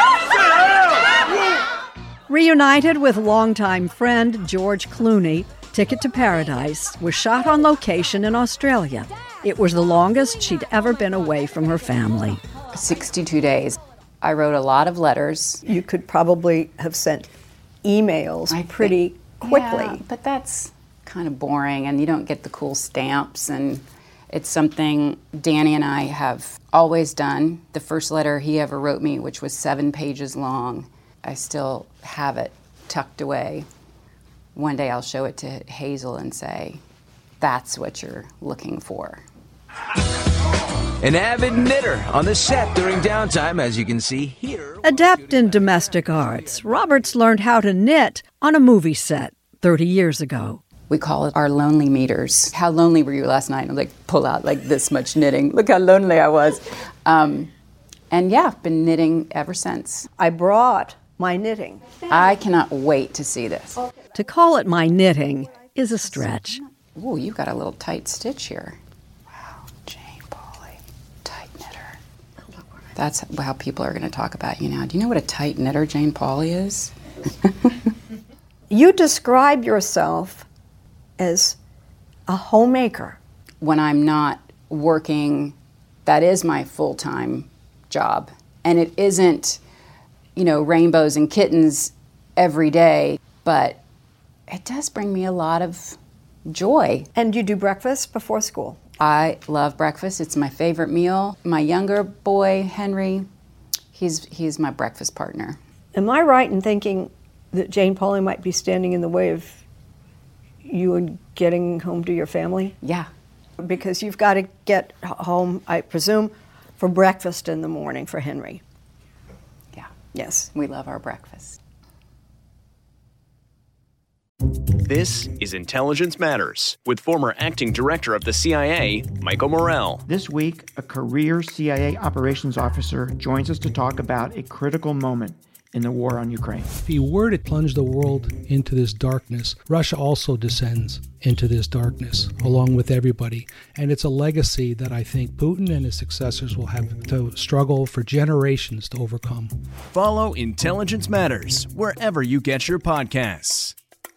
Reunited with longtime friend George Clooney, Ticket to Paradise was shot on location in Australia. It was the longest she'd ever been away from her family. 62 days. I wrote a lot of letters. You could probably have sent emails pretty quickly. Yeah, but that's kind of boring, and you don't get the cool stamps, and it's something Danny and I have always done. The first letter he ever wrote me, which was 7 pages long, I still have it tucked away. One day I'll show it to Hazel and say, that's what you're looking for. An avid knitter on the set during downtime, as you can see here. Adept in domestic arts, Roberts learned how to knit on a movie set 30 years ago. We call it our lonely meters. How lonely were you last night? And I'm like, pull out like this much knitting. Look how lonely I was. And yeah, I've been knitting ever since. I brought my knitting. I cannot wait to see this. To call it my knitting is a stretch. Ooh, you've got a little tight stitch here. Wow, Jane Pauley, tight knitter. That's how people are going to talk about you now. Do you know what a tight knitter Jane Pauley is? You describe yourself as a homemaker. When I'm not working, that is my full-time job. And it isn't, rainbows and kittens every day, but it does bring me a lot of joy. And you do breakfast before school? I love breakfast. It's my favorite meal. My younger boy, Henry, he's my breakfast partner. Am I right in thinking that Jane Pauley might be standing in the way of you and getting home to your family? Yeah. Because you've got to get home, I presume, for breakfast in the morning for Henry. Yeah. Yes. We love our breakfast. This is Intelligence Matters with former acting director of the CIA, Michael Morell. This week, a career CIA operations officer joins us to talk about a critical moment in the war on Ukraine. If he were to plunge the world into this darkness, Russia also descends into this darkness, along with everybody. And it's a legacy that I think Putin and his successors will have to struggle for generations to overcome. Follow Intelligence Matters wherever you get your podcasts.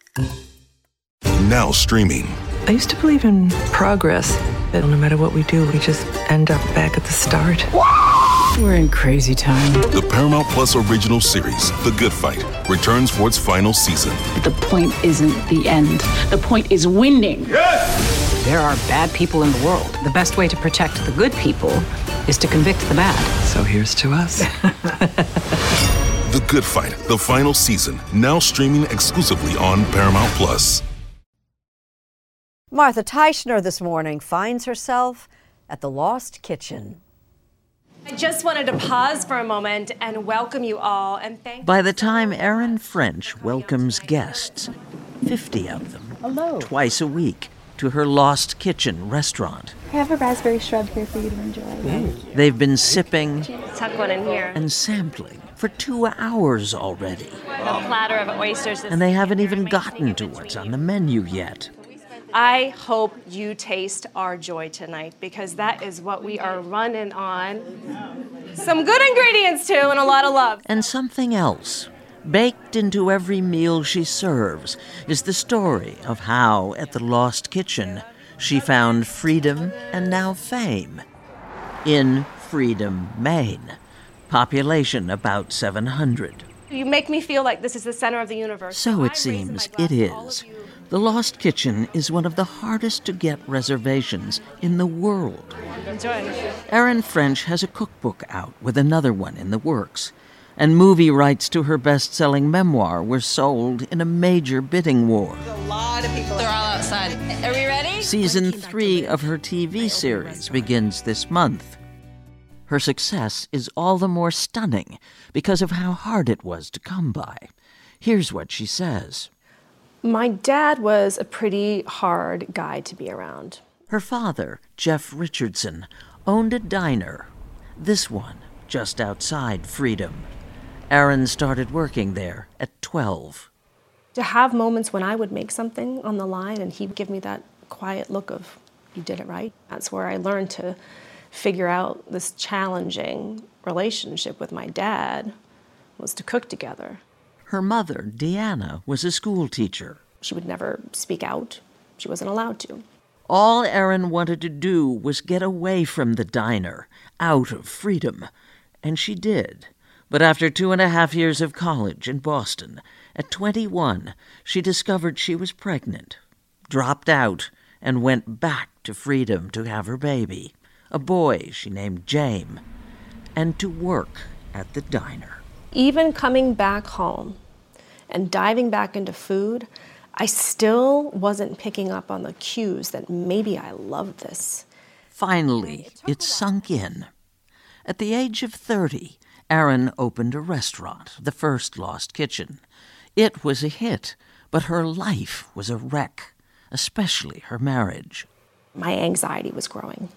Now streaming. I used to believe in progress, that no matter what we do, we just end up back at the start. We're in crazy time. The Paramount Plus original series, The Good Fight, returns for its final season. The point isn't the end. The point is winning. Yes! There are bad people in the world. The best way to protect the good people is to convict the bad. So here's to us. The Good Fight, the final season, now streaming exclusively on Paramount Plus. Martha Teichner this morning finds herself at the Lost Kitchen. I just wanted to pause for a moment and welcome you all and thank By the time Erin French welcomes guests, 50 of them, hello, twice a week, to her Lost Kitchen restaurant. I have a raspberry shrub here for you to enjoy. They've been sipping tuck one in here and sampling for 2 hours already. A platter of oysters. And they haven't even gotten to what's on the menu yet. I hope you taste our joy tonight because that is what we are running on. Some good ingredients too and a lot of love. And something else. Baked into every meal she serves is the story of how, at the Lost Kitchen, she found freedom and now fame. In Freedom, Maine. Population about 700. You make me feel like this is the center of the universe. So it seems it is. The Lost Kitchen is one of the hardest to get reservations in the world. Enjoy. Erin French has a cookbook out with another one in the works. And movie rights to her best-selling memoir were sold in a major bidding war. A lot of people. They're all outside. Are we ready? Season 3 of her TV series begins this month. Her success is all the more stunning because of how hard it was to come by. Here's what she says. My dad was a pretty hard guy to be around. Her father, Jeff Richardson, owned a diner. This one, just outside Freedom. Erin started working there at 12. To have moments when I would make something on the line and he'd give me that quiet look of, you did it right. That's where I learned to figure out this challenging relationship with my dad was to cook together. Her mother, Deanna, was a school teacher. She would never speak out. She wasn't allowed to. All Erin wanted to do was get away from the diner, out of Freedom. And she did. But after 2.5 years of college in Boston, at 21, she discovered she was pregnant, dropped out, and went back to Freedom to have her baby, a boy she named James, and to work at the diner. Even coming back home and diving back into food, I still wasn't picking up on the cues that maybe I love this. Finally, it sunk in. At the age of 30, Erin opened a restaurant, the first Lost Kitchen. It was a hit, but her life was a wreck, especially her marriage. My anxiety was growing.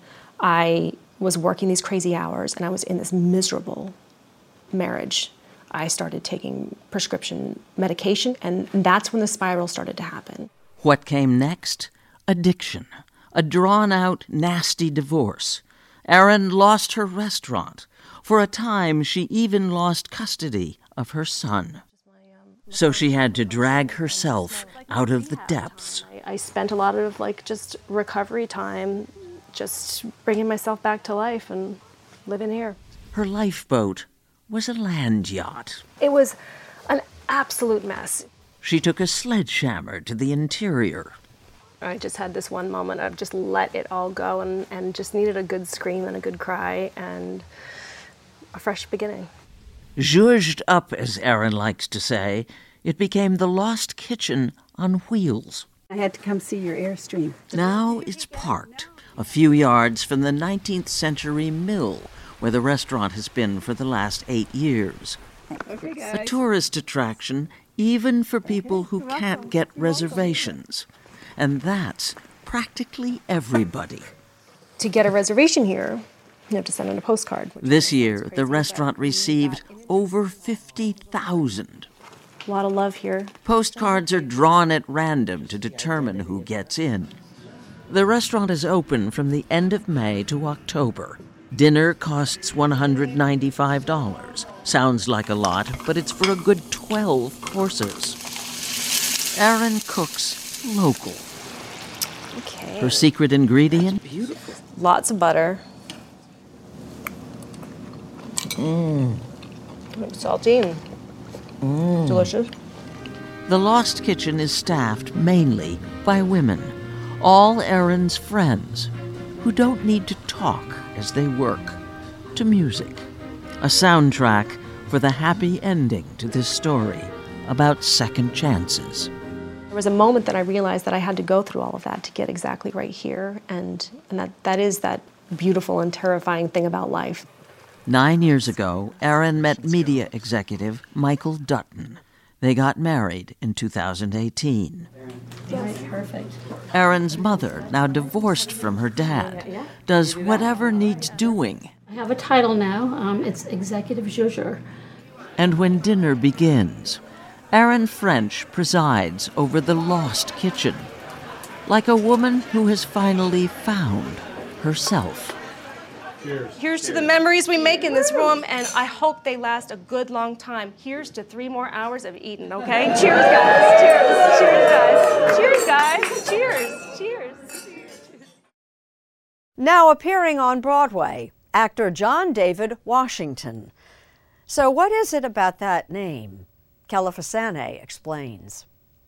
I was working these crazy hours, and I was in this miserable marriage. I started taking prescription medication, and that's when the spiral started to happen. What came next? Addiction. A drawn-out, nasty divorce. Erin lost her restaurant. For a time, she even lost custody of her son. So she had to drag herself out of the depths. I spent a lot of just recovery time, just bringing myself back to life and living here. Her lifeboat was a land yacht. It was an absolute mess. She took a sledgehammer to the interior. I just had this one moment of just let it all go and just needed a good scream and a good cry and a fresh beginning. Zhuzhed up, as Erin likes to say, it became the Lost Kitchen on wheels. I had to come see your Airstream. Now it's parked a few yards from the 19th century mill where the restaurant has been for the last 8 years. Okay, guys. A tourist attraction even for people who can't get reservations. And that's practically everybody. To get a reservation here, you have to send in a postcard. This year, the restaurant received over 50,000. A lot of love here. Postcards are drawn at random to determine who gets in. The restaurant is open from the end of May to October. Dinner costs $195. Sounds like a lot, but it's for a good 12 courses. Erin cooks local. Okay. Her secret ingredient? Beautiful. Lots of butter. Salty and delicious. The Lost Kitchen is staffed mainly by women, all Erin's friends, who don't need to talk as they work, to music. A soundtrack for the happy ending to this story about second chances. There was a moment that I realized that I had to go through all of that to get exactly right here, and that is that beautiful and terrifying thing about life. 9 years ago, Erin met media executive Michael Dutton. They got married in 2018. Yes. Perfect. Erin's mother, now divorced from her dad, does whatever needs doing. I have a title now. It's Executive Zhuzher. And when dinner begins, Erin French presides over the Lost Kitchen, like a woman who has finally found herself. Here's to the memories we make in this room, and I hope they last a good long time. Here's to 3 more hours of eating, okay? Cheers, guys. Cheers. Cheers, guys. Cheers, guys. Cheers. Cheers. Now appearing on Broadway, actor John David Washington. So what is it about that name? Kella Fasane explains.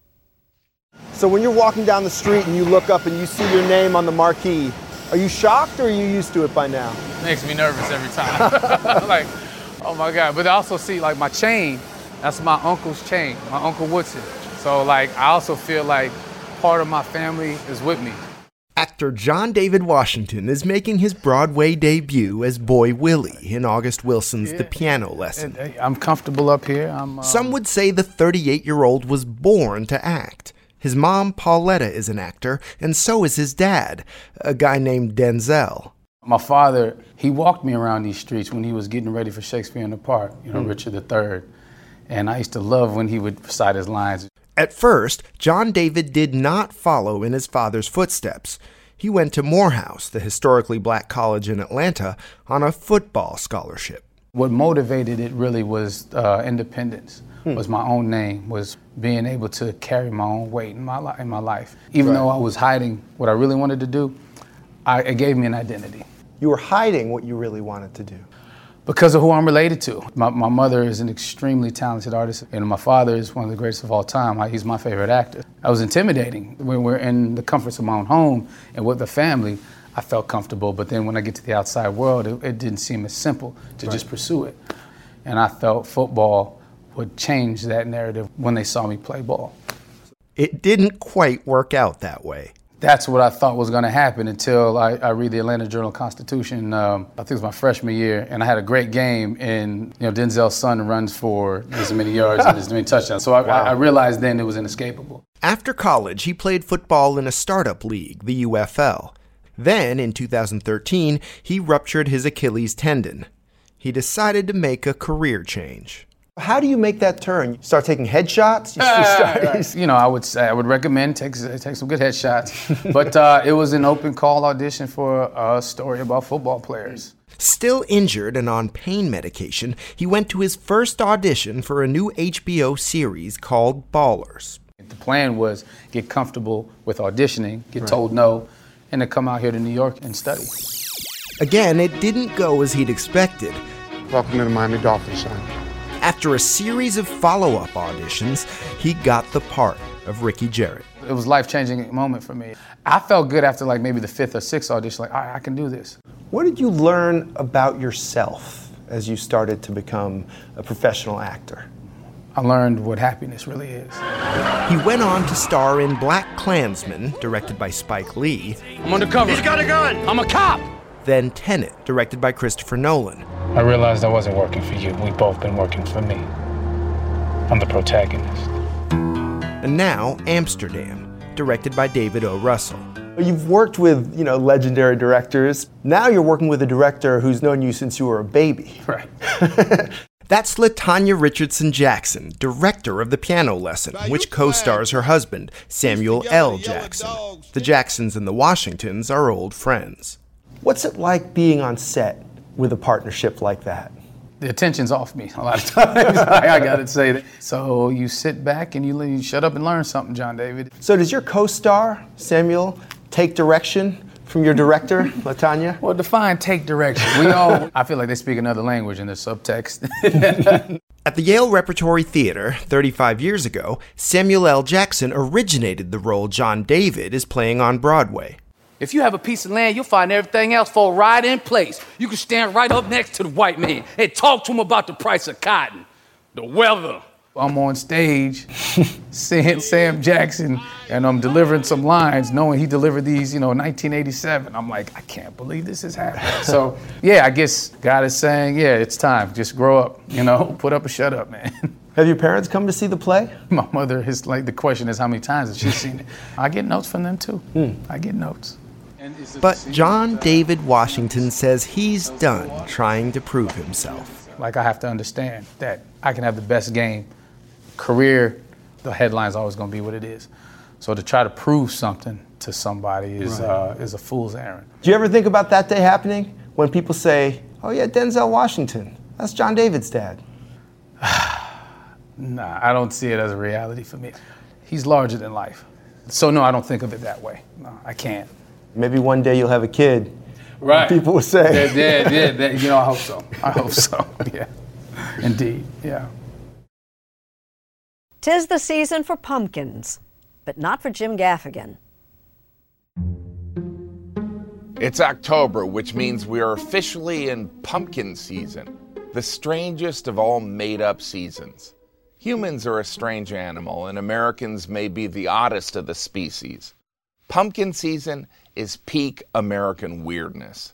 So when you're walking down the street and you look up and you see your name on the marquee, are you shocked or are you used to it by now? Makes me nervous every time. Like, oh my God. But I also see like my chain, that's my uncle's chain, my Uncle Woodson. So like, I also feel like part of my family is with me. Actor John David Washington is making his Broadway debut as Boy Willie in August Wilson's The Piano Lesson. I'm comfortable up here. Some would say the 38-year-old was born to act. His mom, Pauletta, is an actor, and so is his dad, a guy named Denzel. My father, he walked me around these streets when he was getting ready for Shakespeare in the Park, Richard III. And I used to love when he would recite his lines. At first, John David did not follow in his father's footsteps. He went to Morehouse, the historically black college in Atlanta, on a football scholarship. What motivated it really was independence. Was my own name, was being able to carry my own weight in my life. Even though I was hiding what I really wanted to do, it gave me an identity. You were hiding what you really wanted to do? Because of who I'm related to. My mother is an extremely talented artist, and my father is one of the greatest of all time. He's my favorite actor. I was intimidating. When we're in the comforts of my own home and with the family, I felt comfortable, but then when I get to the outside world, it didn't seem as simple to just pursue it. And I felt football would change that narrative when they saw me play ball. It didn't quite work out that way. That's what I thought was going to happen until I read the Atlanta Journal-Constitution. I think it was my freshman year, and I had a great game, and Denzel's son runs for as many yards and as many touchdowns. So I realized then it was inescapable. After college, he played football in a startup league, the UFL. Then, in 2013, he ruptured his Achilles tendon. He decided to make a career change. How do you make that turn? You start taking headshots? I would recommend take some good headshots. But it was an open call audition for a story about football players. Still injured and on pain medication, he went to his first audition for a new HBO series called Ballers. The plan was get comfortable with auditioning, get told no, and then come out here to New York and study. Again, it didn't go as he'd expected. Welcome to the Miami Dolphins, son. After a series of follow-up auditions, he got the part. of Ricky Jarrett. It was a life-changing moment for me. I felt good after like maybe the 5th or 6th audition, like, all right, I can do this. What did you learn about yourself as you started to become a professional actor? I learned what happiness really is. He went on to star in Black Klansman, directed by Spike Lee. I'm undercover. He's got a gun. I'm a cop. Then Tenet, directed by Christopher Nolan. I realized I wasn't working for you. We've both been working for me. I'm the protagonist. And now Amsterdam, directed by David O. Russell. You've worked with, legendary directors. Now you're working with a director who's known you since you were a baby. Right. That's LaTanya Richardson Jackson, director of The Piano Lesson, which co-stars her husband, Samuel L. Jackson. The Jacksons and the Washingtons are old friends. What's it like being on set with a partnership like that? The attention's off me a lot of times. I gotta say that. So you sit back and you shut up and learn something, John David. So does your co-star, Samuel, take direction from your director, LaTanya? Well, define take direction. I feel like they speak another language in the subtext. At the Yale Repertory Theater 35 years ago, Samuel L. Jackson originated the role John David is playing on Broadway. If you have a piece of land, you'll find everything else fall right in place. You can stand right up next to the white man and talk to him about the price of cotton, the weather. I'm on stage seeing Sam Jackson and I'm delivering some lines knowing he delivered these, 1987. I'm like, I can't believe this is happening. So, I guess God is saying, it's time. Just grow up, put up or shut up, man. Have your parents come to see the play? My mother is like, the question is how many times has she seen it? I get notes from them too. I get notes. But John David Washington says he's done trying to prove himself. Like I have to understand that I can have the best game. Career, the headline's always going to be what it is. So to try to prove something to somebody is a fool's errand. Do you ever think about that day happening when people say, oh yeah, Denzel Washington, that's John David's dad? Nah, I don't see it as a reality for me. He's larger than life. So no, I don't think of it that way. No, I can't. Maybe one day you'll have a kid. Right. People will say. Yeah, I hope so. I hope so, yeah. Indeed, yeah. 'Tis the season for pumpkins, but not for Jim Gaffigan. It's October, which means we are officially in pumpkin season, the strangest of all made-up seasons. Humans are a strange animal, and Americans may be the oddest of the species. Pumpkin season is peak American weirdness.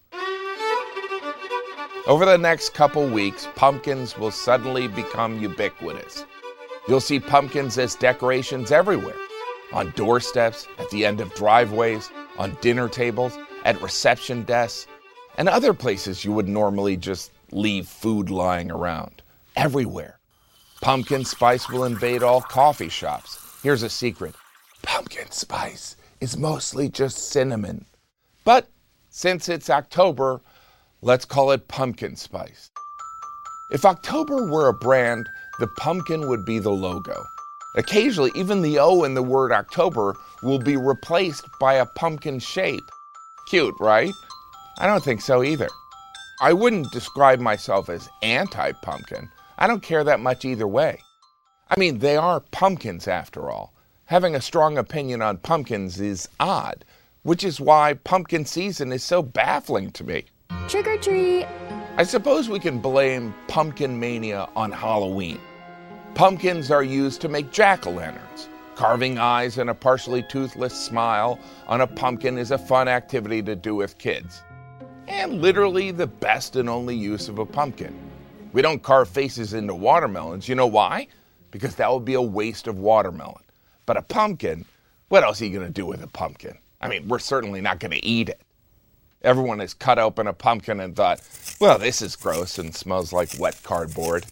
Over the next couple weeks, pumpkins will suddenly become ubiquitous. You'll see pumpkins as decorations everywhere, on doorsteps, at the end of driveways, on dinner tables, at reception desks, and other places you would normally just leave food lying around. Everywhere. Pumpkin spice will invade all coffee shops. Here's a secret. Pumpkin spice is mostly just cinnamon. But since it's October, let's call it pumpkin spice. If October were a brand, the pumpkin would be the logo. Occasionally, even the O in the word October will be replaced by a pumpkin shape. Cute, right? I don't think so either. I wouldn't describe myself as anti-pumpkin. I don't care that much either way. I mean, they are pumpkins after all. Having a strong opinion on pumpkins is odd, which is why pumpkin season is so baffling to me. Trick or treat! I suppose we can blame pumpkin mania on Halloween. Pumpkins are used to make jack-o'-lanterns. Carving eyes and a partially toothless smile on a pumpkin is a fun activity to do with kids. And literally the best and only use of a pumpkin. We don't carve faces into watermelons. You know why? Because that would be a waste of watermelon. But a pumpkin, what else are you going to do with a pumpkin? I mean, we're certainly not going to eat it. Everyone has cut open a pumpkin and thought, well, this is gross and smells like wet cardboard.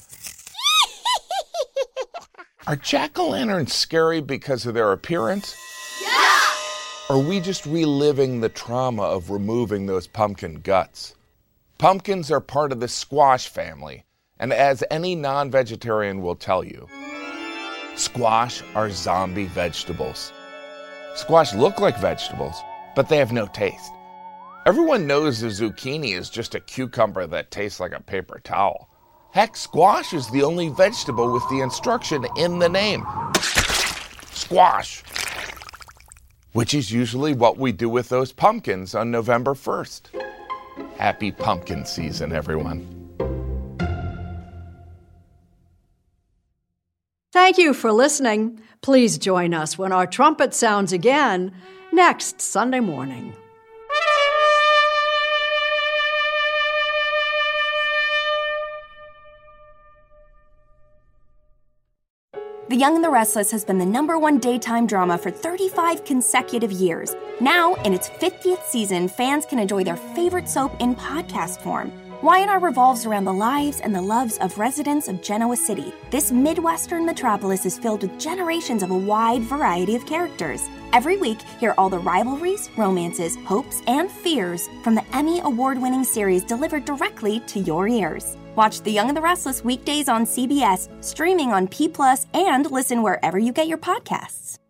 Are jack-o'-lanterns scary because of their appearance? Yeah! Or are we just reliving the trauma of removing those pumpkin guts? Pumpkins are part of the squash family, and as any non-vegetarian will tell you, squash are zombie vegetables. Squash look like vegetables, but they have no taste. Everyone knows the zucchini is just a cucumber that tastes like a paper towel. Heck, squash is the only vegetable with the instruction in the name. squash, which is usually what we do with those pumpkins on November 1st. Happy pumpkin season, everyone. Thank you for listening. Please join us when our trumpet sounds again next Sunday morning. The Young and the Restless has been the #1 daytime drama for 35 consecutive years. Now, in its 50th season, fans can enjoy their favorite soap in podcast form. Y&R revolves around the lives and the loves of residents of Genoa City. This Midwestern metropolis is filled with generations of a wide variety of characters. Every week, hear all the rivalries, romances, hopes, and fears from the Emmy award-winning series delivered directly to your ears. Watch The Young and the Restless weekdays on CBS, streaming on P+, and listen wherever you get your podcasts.